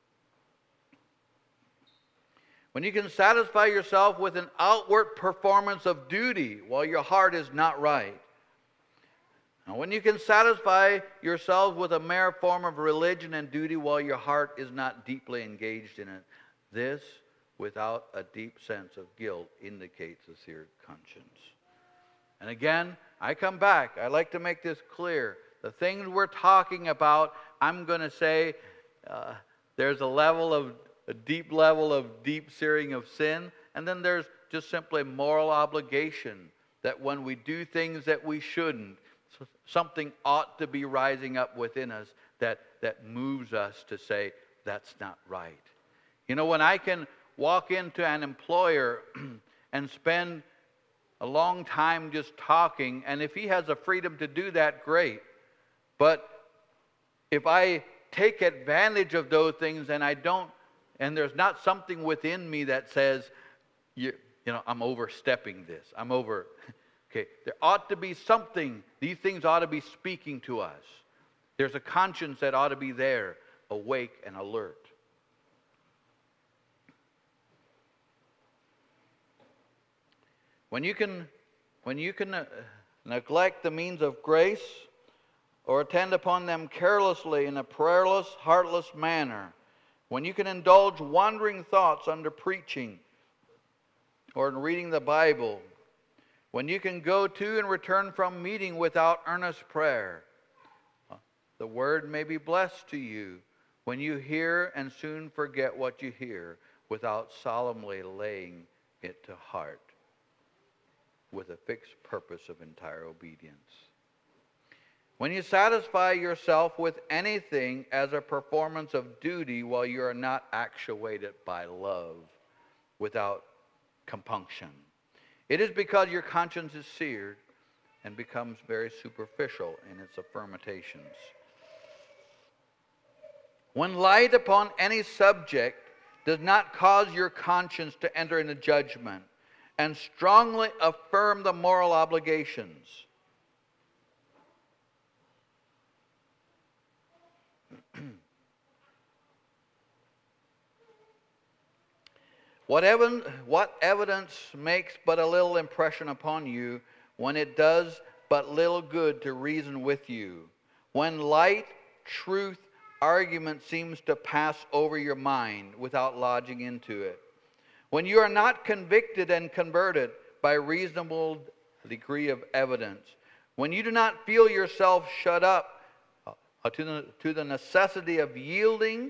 When you can satisfy yourself with an outward performance of duty while your heart is not right. And when you can satisfy yourself with a mere form of religion and duty while your heart is not deeply engaged in it. This, without a deep sense of guilt, indicates a seared conscience. And again, I come back. I like to make this clear. The things we're talking about, I'm going to say uh, there's a level of, a deep level of deep searing of sin, and then there's just simply moral obligation that when we do things that we shouldn't, something ought to be rising up within us that, that moves us to say, that's not right. You know, when I can walk into an employer and spend a long time just talking, and if he has the freedom to do that, great. But if I take advantage of those things and I don't, and there's not something within me that says, you, you know, I'm overstepping this. I'm over, okay, there ought to be something. These things ought to be speaking to us. There's a conscience that ought to be there, awake and alert. When you can, when you can uh, neglect the means of grace, or attend upon them carelessly in a prayerless, heartless manner, when you can indulge wandering thoughts under preaching or in reading the Bible, when you can go to and return from meeting without earnest prayer, the word may be blessed to you when you hear and soon forget what you hear without solemnly laying it to heart with a fixed purpose of entire obedience. When you satisfy yourself with anything as a performance of duty while you are not actuated by love without compunction, it is because your conscience is seared and becomes very superficial in its affirmations. When light upon any subject does not cause your conscience to enter into judgment and strongly affirm the moral obligations. What, ev- what evidence makes but a little impression upon you when it does but little good to reason with you? When light, truth, argument seems to pass over your mind without lodging into it? When you are not convicted and converted by reasonable degree of evidence? When you do not feel yourself shut up uh, to the, to the necessity of yielding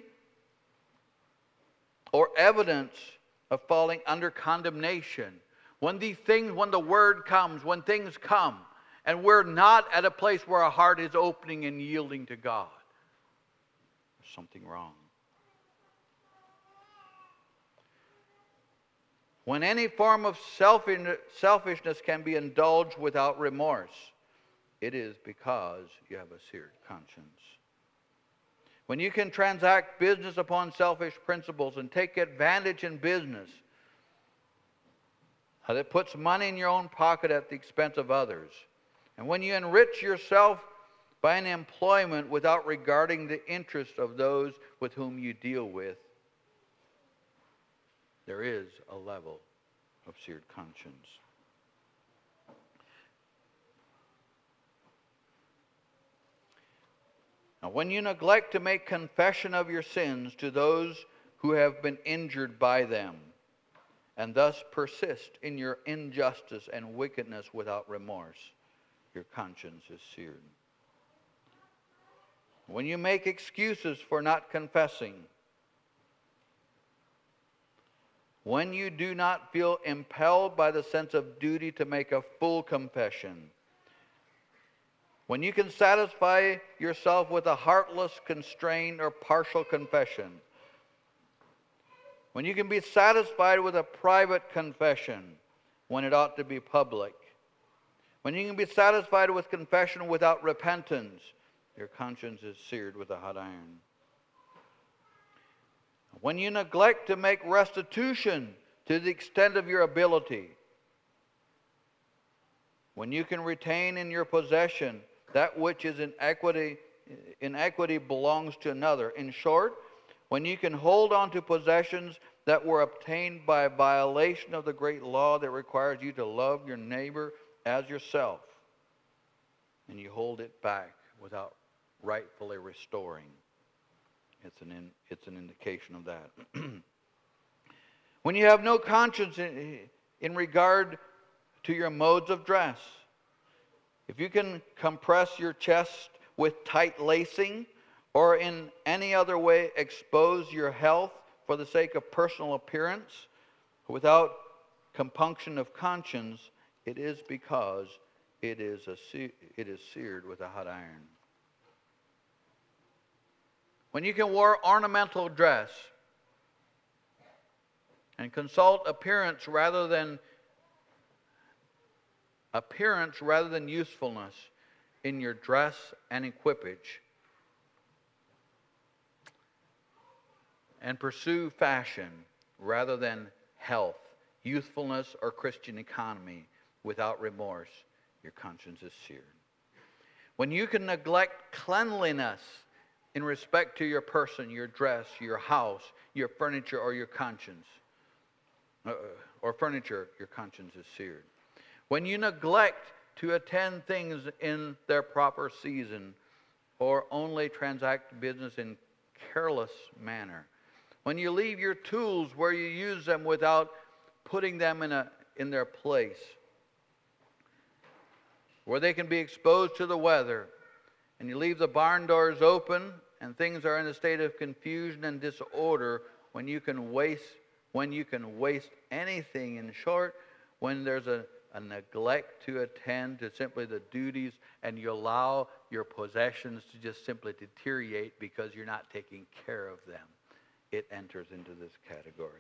or evidence of falling under condemnation? When these things, when the word comes, when things come, and we're not at a place where our heart is opening and yielding to God, there's something wrong. When any form of selfishness can be indulged without remorse, it is because you have a seared conscience. When you can transact business upon selfish principles and take advantage in business, that it puts money in your own pocket at the expense of others. And when you enrich yourself by an employment without regarding the interest of those with whom you deal with, there is a level of seared conscience. Now, when you neglect to make confession of your sins to those who have been injured by them, and thus persist in your injustice and wickedness without remorse, your conscience is seared. When you make excuses for not confessing, when you do not feel impelled by the sense of duty to make a full confession, when you can satisfy yourself with a heartless, constrained, or partial confession, when you can be satisfied with a private confession when it ought to be public, when you can be satisfied with confession without repentance, your conscience is seared with a hot iron. When you neglect to make restitution to the extent of your ability, when you can retain in your possession that which is in equity, in equity belongs to another. In short, when you can hold on to possessions that were obtained by a violation of the great law that requires you to love your neighbor as yourself, and you hold it back without rightfully restoring, it's an in, it's an indication of that. When you have no conscience in, in regard to your modes of dress, if you can compress your chest with tight lacing, or in any other way expose your health for the sake of personal appearance without compunction of conscience, it is because it is, a, it is seared with a hot iron. When you can wear ornamental dress and consult appearance rather than appearance rather than usefulness in your dress and equipage, and pursue fashion rather than health, youthfulness, or Christian economy without remorse, your conscience is seared. When you can neglect cleanliness in respect to your person, your dress, your house, your furniture, or your conscience, uh, or furniture, your conscience is seared. When you neglect to attend things in their proper season, or only transact business in careless manner, when you leave your tools where you use them without putting them in a in their place, where they can be exposed to the weather, and you leave the barn doors open and things are in a state of confusion and disorder, when you can waste when you can waste anything, in short, when there's a, a neglect to attend to simply the duties, and you allow your possessions to just simply deteriorate because you're not taking care of them, it enters into this category.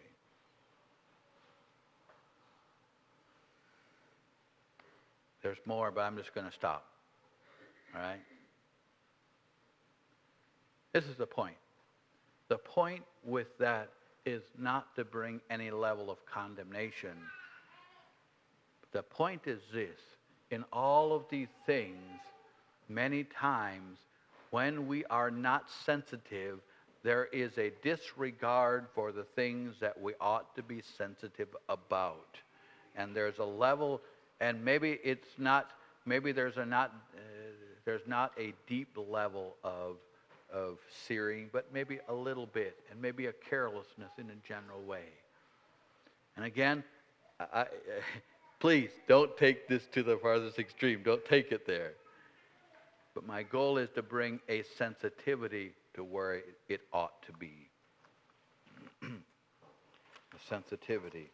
There's more, but I'm just going to stop. All right? This is the point. The point with that is not to bring any level of condemnation. The point is this: in all of these things, many times when we are not sensitive, there is a disregard for the things that we ought to be sensitive about. And there's a level, and maybe it's not, maybe there's a not, uh, there's not a deep level of of searing, but maybe a little bit, and maybe a carelessness in a general way. And again, I, I, please don't take this to the farthest extreme. Don't take it there. But my goal is to bring a sensitivity to where it, it ought to be. A sensitivity.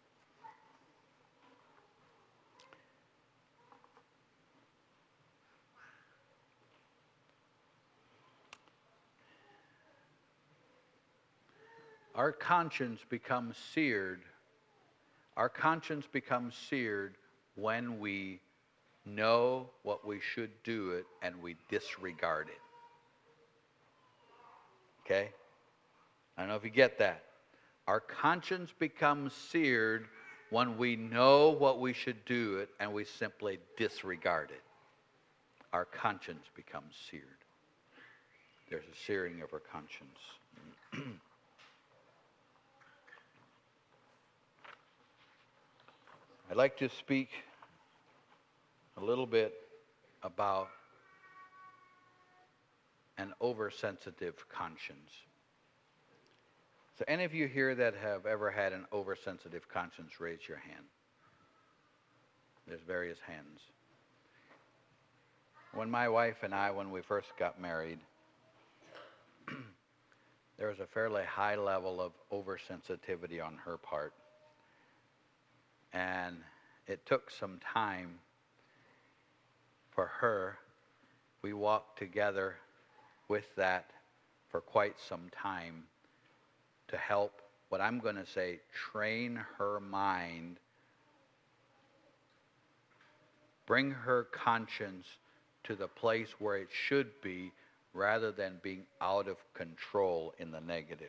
Our conscience becomes seared. Our conscience becomes seared when we know what we should do it and we disregard it. Okay? I don't know if you get that. Our conscience becomes seared when we know what we should do it and we simply disregard it. Our conscience becomes seared. There's a searing of our conscience. I'd like to speak a little bit about an oversensitive conscience. So any of you here that have ever had an oversensitive conscience, raise your hand. There's various hands. When my wife and I, when we first got married, there was a fairly high level of oversensitivity on her part. And it took some time for her. We walked together with that for quite some time to help, what I'm going to say, train her mind, bring her conscience to the place where it should be rather than being out of control in the negative.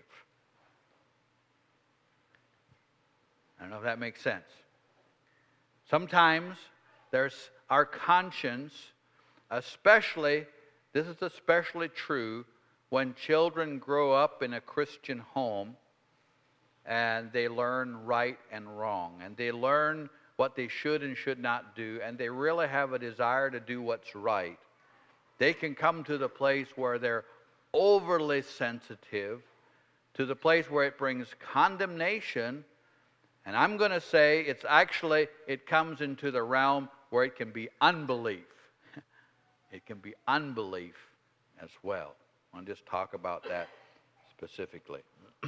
I don't know if that makes sense. Sometimes there's our conscience, especially, this is especially true when children grow up in a Christian home and they learn right and wrong, and they learn what they should and should not do, and they really have a desire to do what's right. They can come to the place where they're overly sensitive, to the place where it brings condemnation. And I'm going to say it's actually, it comes into the realm where it can be unbelief. It can be unbelief as well. I want to just talk about that specifically.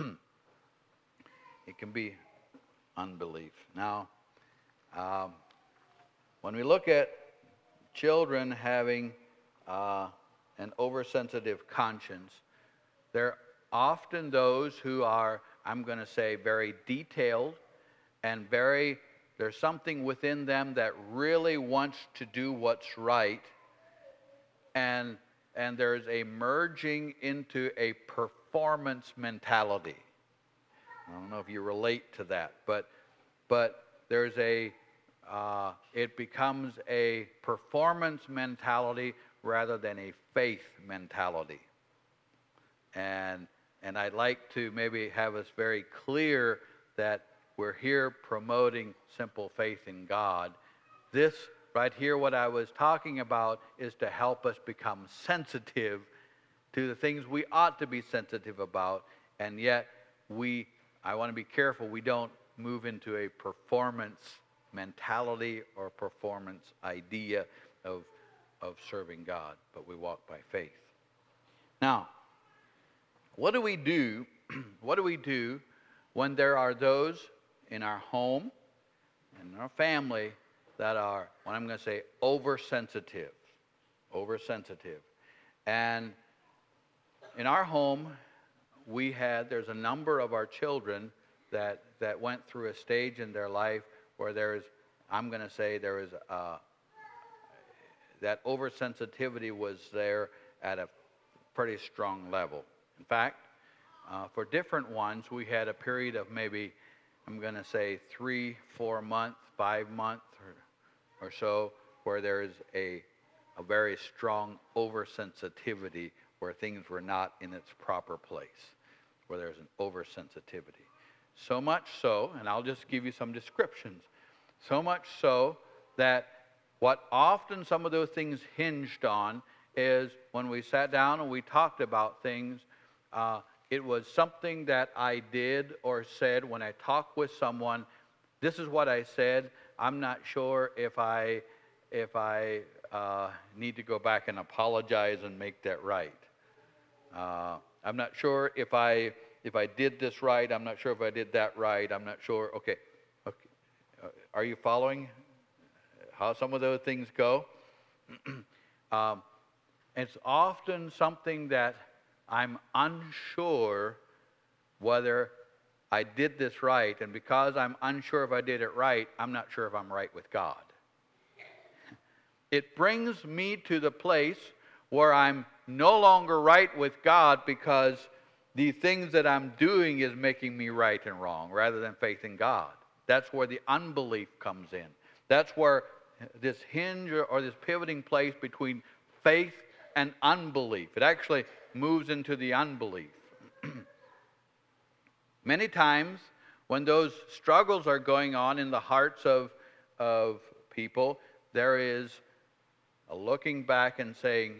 It can be unbelief. Now, um, when we look at children having uh, an oversensitive conscience, they're often those who are, I'm going to say, very detailed, and very, there's something within them that really wants to do what's right, and and there's a merging into a performance mentality. I don't know if you relate to that, but but there's a uh, it becomes a performance mentality rather than a faith mentality, and and I'd like to maybe have us very clear that we're here promoting simple faith in God. This right here, what I was talking about, is to help us become sensitive to the things we ought to be sensitive about, and yet we, I want to be careful we don't move into a performance mentality or performance idea of, of serving God, but we walk by faith. Now, what do we do, what do we do when there are those in our home and in our family that are, what I'm going to say, oversensitive, oversensitive. And in our home, we had, there's a number of our children that, that went through a stage in their life where there's, I'm going to say there is, uh, that oversensitivity was there at a pretty strong level. In fact, uh, for different ones, we had a period of maybe, I'm going to say, three, four months, five months or, or so, where there is a, a very strong oversensitivity, where things were not in its proper place, where there's an oversensitivity. So much so, and I'll just give you some descriptions, so much so that what often some of those things hinged on is when we sat down and we talked about things, uh, it was something that I did or said when I talked with someone. This is what I said. I'm not sure if I, if I uh, need to go back and apologize and make that right. Uh, I'm not sure if I if I did this right. I'm not sure if I did that right. I'm not sure. Okay, okay. Uh, are you following how some of those things go? um, it's often something that I'm unsure whether I did this right, and because I'm unsure if I did it right, I'm not sure if I'm right with God. It brings me to the place where I'm no longer right with God because the things that I'm doing is making me right and wrong rather than faith in God. That's where the unbelief comes in. That's where this hinge or, or this pivoting place between faith and unbelief. It actually moves into the unbelief. Many times when those struggles are going on in the hearts of, of people, there is a looking back and saying,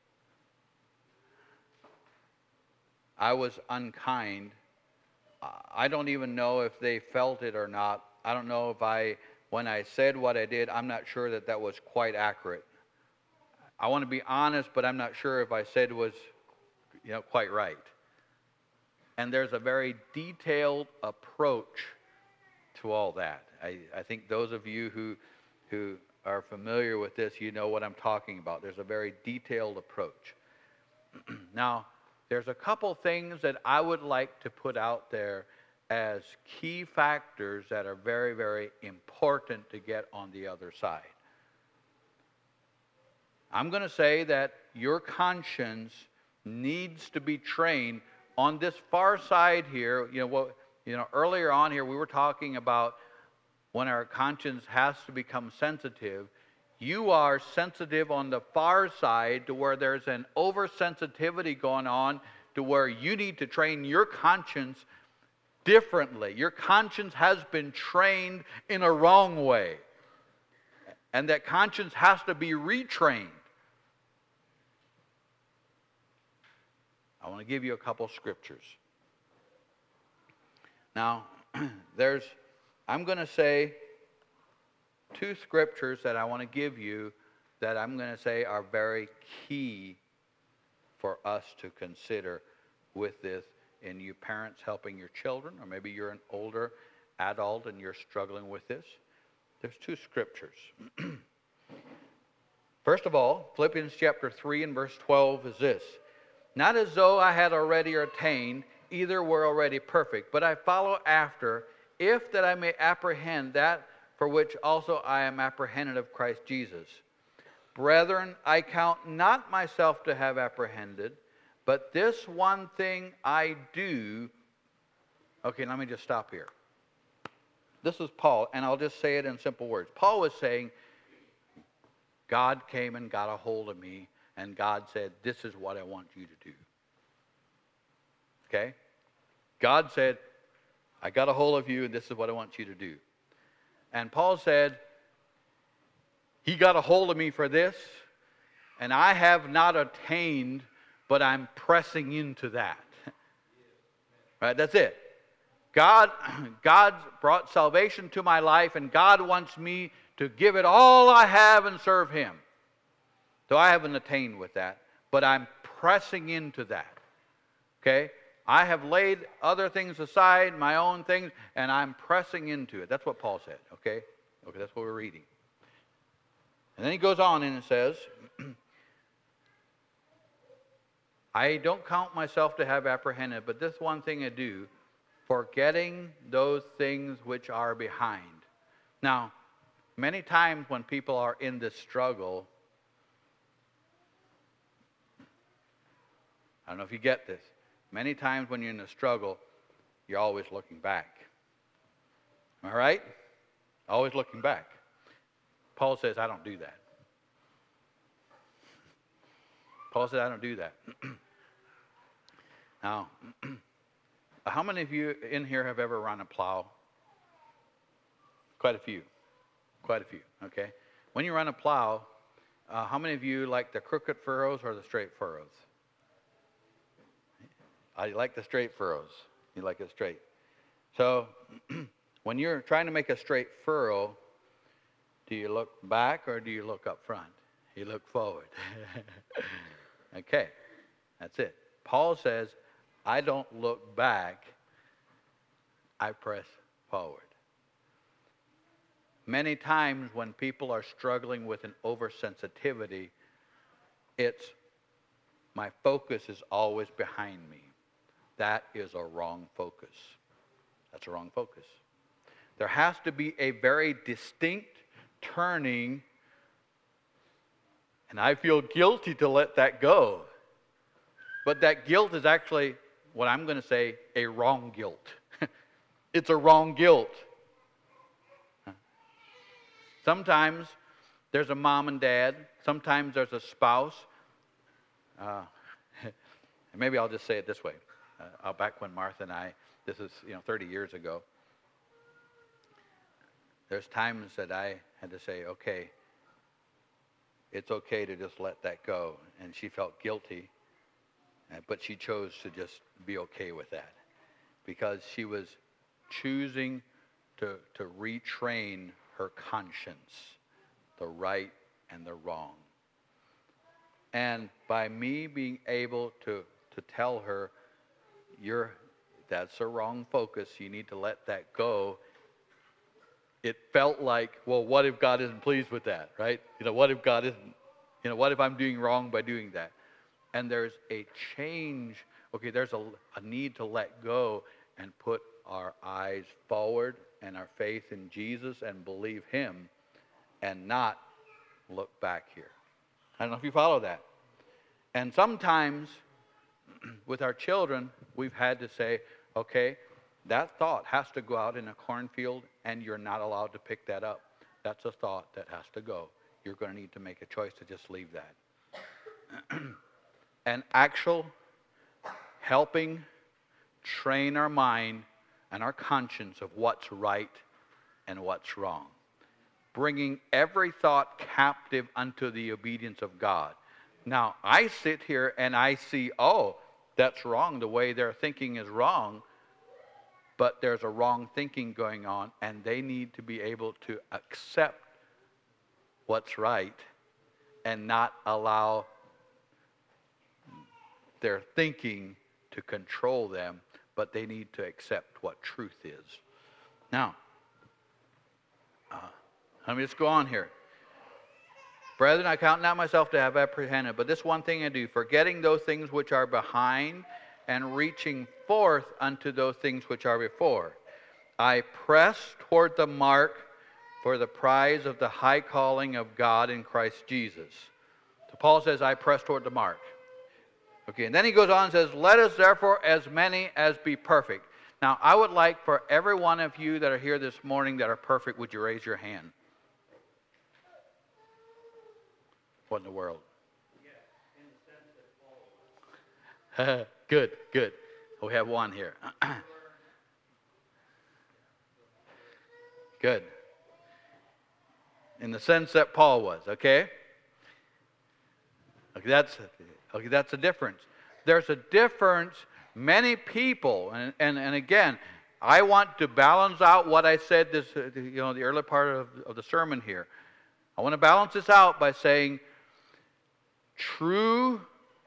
I was unkind. I don't even know if they felt it or not. I don't know if I, when I said what I did, I'm not sure that that was quite accurate. I want to be honest, but I'm not sure if I said it was, you know, quite right. And there's a very detailed approach to all that. I, I think those of you who, who are familiar with this, you know what I'm talking about. There's a very detailed approach. Now, there's a couple things that I would like to put out there as key factors that are very, very important to get on the other side. I'm going to say that your conscience needs to be trained on this far side here. You know, what, you know, earlier on here we were talking about when our conscience has to become sensitive. You are sensitive on the far side to where there's an oversensitivity going on to where you need to train your conscience differently. Your conscience has been trained in a wrong way. And that conscience has to be retrained. I want to give you a couple scriptures. Now, there's, I'm going to say two scriptures that I want to give you that I'm going to say are very key for us to consider with this in you parents helping your children, or maybe you're an older adult and you're struggling with this. There's two scriptures. First of all, Philippians chapter three and verse twelve is this: not as though I had already attained, either were already perfect, but I follow after, if that I may apprehend that for which also I am apprehended of Christ Jesus. Brethren, I count not myself to have apprehended, but this one thing I do. Okay, let me just stop here. This is Paul, and I'll just say it in simple words. Paul was saying, God came and got a hold of me, and God said, this is what I want you to do. Okay? God said, I got a hold of you, and this is what I want you to do. And Paul said, he got a hold of me for this, and I have not attained, but I'm pressing into that. Right? That's it. God, God brought salvation to my life, and God wants me to give it all I have and serve Him. So I haven't attained with that, but I'm pressing into that. Okay? I have laid other things aside, my own things, and I'm pressing into it. That's what Paul said. Okay? Okay, that's what we're reading. And then he goes on and it says, I don't count myself to have apprehended, but this one thing I do, forgetting those things which are behind. Now, many times when people are in this struggle, I don't know if you get this, Many times when you're in a struggle, you're always looking back. Am I right? Always looking back. Paul says, I don't do that. Paul said, I don't do that. Now, how many of you in here have ever run a plow? Quite a few. Quite a few, okay? When you run a plow, uh, how many of you like the crooked furrows or the straight furrows? I like the straight furrows. You like it straight. So, when you're trying to make a straight furrow, do you look back or do you look up front? You look forward. Okay, that's it. Paul says, I don't look back, I press forward. Many times when people are struggling with an oversensitivity, it's my focus is always behind me. That is a wrong focus. That's a wrong focus. There has to be a very distinct turning, and I feel guilty to let that go. But that guilt is actually, what I'm going to say, a wrong guilt. It's a wrong guilt. Sometimes there's a mom and dad. Sometimes there's a spouse. Uh, maybe I'll just say it this way. Uh, back when Martha and I, this is you know thirty years ago, there's times that I had to say, okay, it's okay to just let that go. And she felt guilty, but she chose to just be okay with that because she was choosing to, to retrain her conscience, the right and the wrong. And by me being able to, to tell her, you're, that's a wrong focus, you need to let that go, it felt like, well, what if God isn't pleased with that, right? You know, what if God isn't, you know, what if I'm doing wrong by doing that? And there's a change, okay, there's a, a need to let go and put our eyes forward and our faith in Jesus and believe Him and not look back here. I don't know if you follow that. And sometimes with our children, we've had to say, okay, that thought has to go out in a cornfield and you're not allowed to pick that up. That's a thought that has to go. You're going to need to make a choice to just leave that. An actual helping train our mind and our conscience of what's right and what's wrong. Bringing every thought captive unto the obedience of God. Now, I sit here and I see, oh, that's wrong. The way they're thinking is wrong. But there's a wrong thinking going on, and they need to be able to accept what's right and not allow their thinking to control them, but they need to accept what truth is. Now, uh, let me just go on here. Brethren, I count not myself to have apprehended, but this one thing I do, forgetting those things which are behind and reaching forth unto those things which are before. I press toward the mark for the prize of the high calling of God in Christ Jesus. So Paul says, I press toward the mark. Okay, and then he goes on and says, let us therefore as many as be perfect. Now, I would like for every one of you that are here this morning that are perfect, would you raise your hand? What in the world? Yes, in the sense that Paul was. Good, good. We have one here. Good. In the sense that Paul was, okay? Okay, that's okay, that's a difference. There's a difference. Many people, and, and, and again, I want to balance out what I said this, you know, the early part of, of the sermon here. I want to balance this out by saying true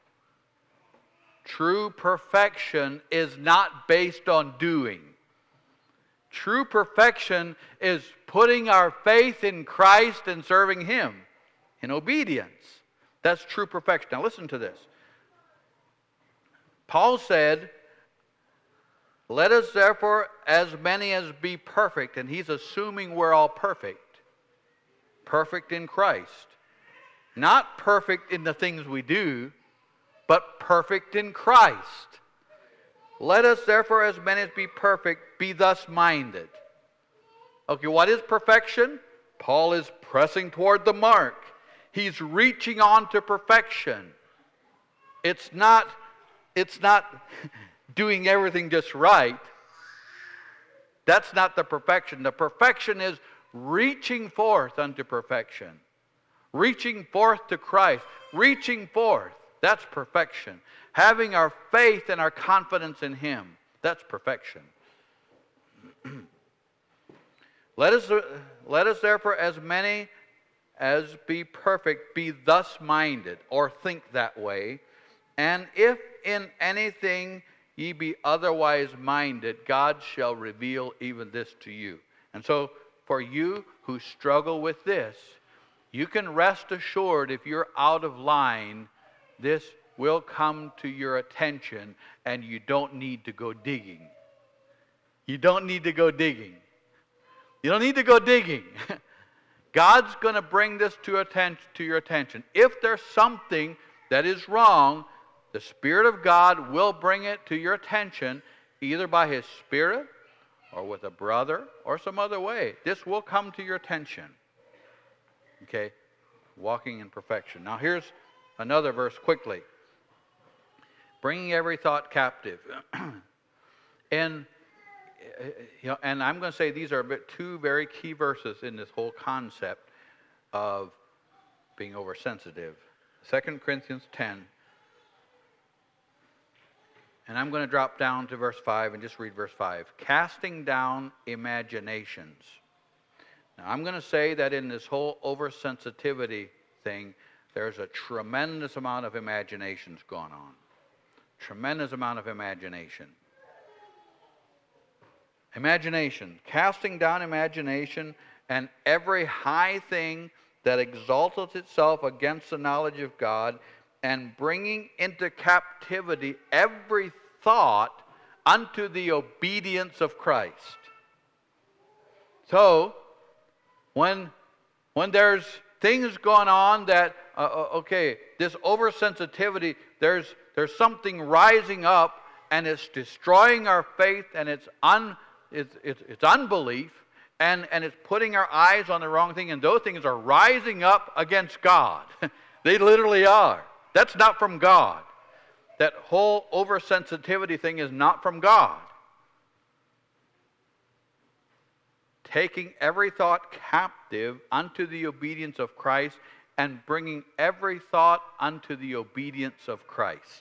True perfection is not based on doing. True perfection is putting our faith in Christ and serving Him in obedience. That's true perfection. Now listen to this. Paul said, let us therefore as many as be perfect. And he's assuming we're all perfect. Perfect in Christ. Not perfect in the things we do, but perfect in Christ. Let us therefore, as many as be perfect, be thus minded. Okay, what is perfection? Paul is pressing toward the mark. He's reaching on to perfection. It's not, it's not doing everything just right. That's not the perfection. The perfection is reaching forth unto perfection. Reaching forth to Christ. Reaching forth. That's perfection. Having our faith and our confidence in Him. That's perfection. Let us, let us therefore, as many as be perfect, be thus minded, or think that way. And if in anything ye be otherwise minded, God shall reveal even this to you. And so, for you who struggle with this, you can rest assured if you're out of line, this will come to your attention, and you don't need to go digging. You don't need to go digging. You don't need to go digging. God's going to bring this to, atten- to your attention. If there's something that is wrong, the Spirit of God will bring it to your attention, either by His Spirit or with a brother or some other way. This will come to your attention. Okay? Walking in perfection. Now here's another verse quickly. Bringing every thought captive. and, you know, and I'm going to say these are two very key verses in this whole concept of being oversensitive. Second Corinthians ten. And I'm going to drop down to verse five and just read verse five. Casting down imaginations. Now, I'm going to say that in this whole oversensitivity thing, there's a tremendous amount of imaginations going on. Tremendous amount of imagination. Imagination. Casting down imagination and every high thing that exalteth itself against the knowledge of God, and bringing into captivity every thought unto the obedience of Christ. So, when, when there's things going on that, uh, okay, this oversensitivity, there's, there's something rising up, and it's destroying our faith, and it's, un, it's, it's, it's unbelief, and, and it's putting our eyes on the wrong thing, and those things are rising up against God. They literally are. That's not from God. That whole oversensitivity thing is not from God. Taking every thought captive unto the obedience of Christ, and bringing every thought unto the obedience of Christ.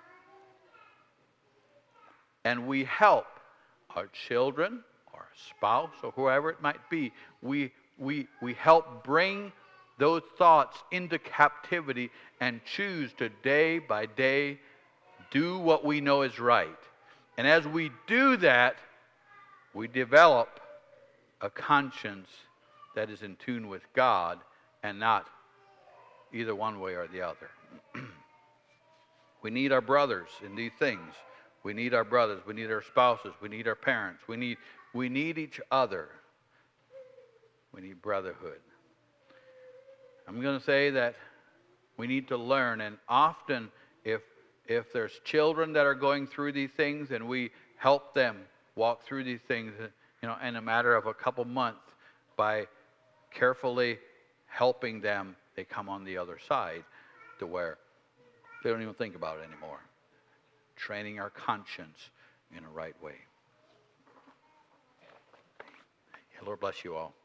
And we help our children, or our spouse, or whoever it might be. We, we, we help bring those thoughts into captivity and choose to day by day do what we know is right. And as we do that, we develop a conscience that is in tune with God and not either one way or the other. We need our brothers in these things. We need our brothers. We need our spouses. We need our parents. We need, we need each other. We need brotherhood. I'm going to say that we need to learn, and often if if there's children that are going through these things and we help them walk through these things, you know, in a matter of a couple months, by carefully helping them, they come on the other side to where they don't even think about it anymore. Training our conscience in a right way. Lord bless you all.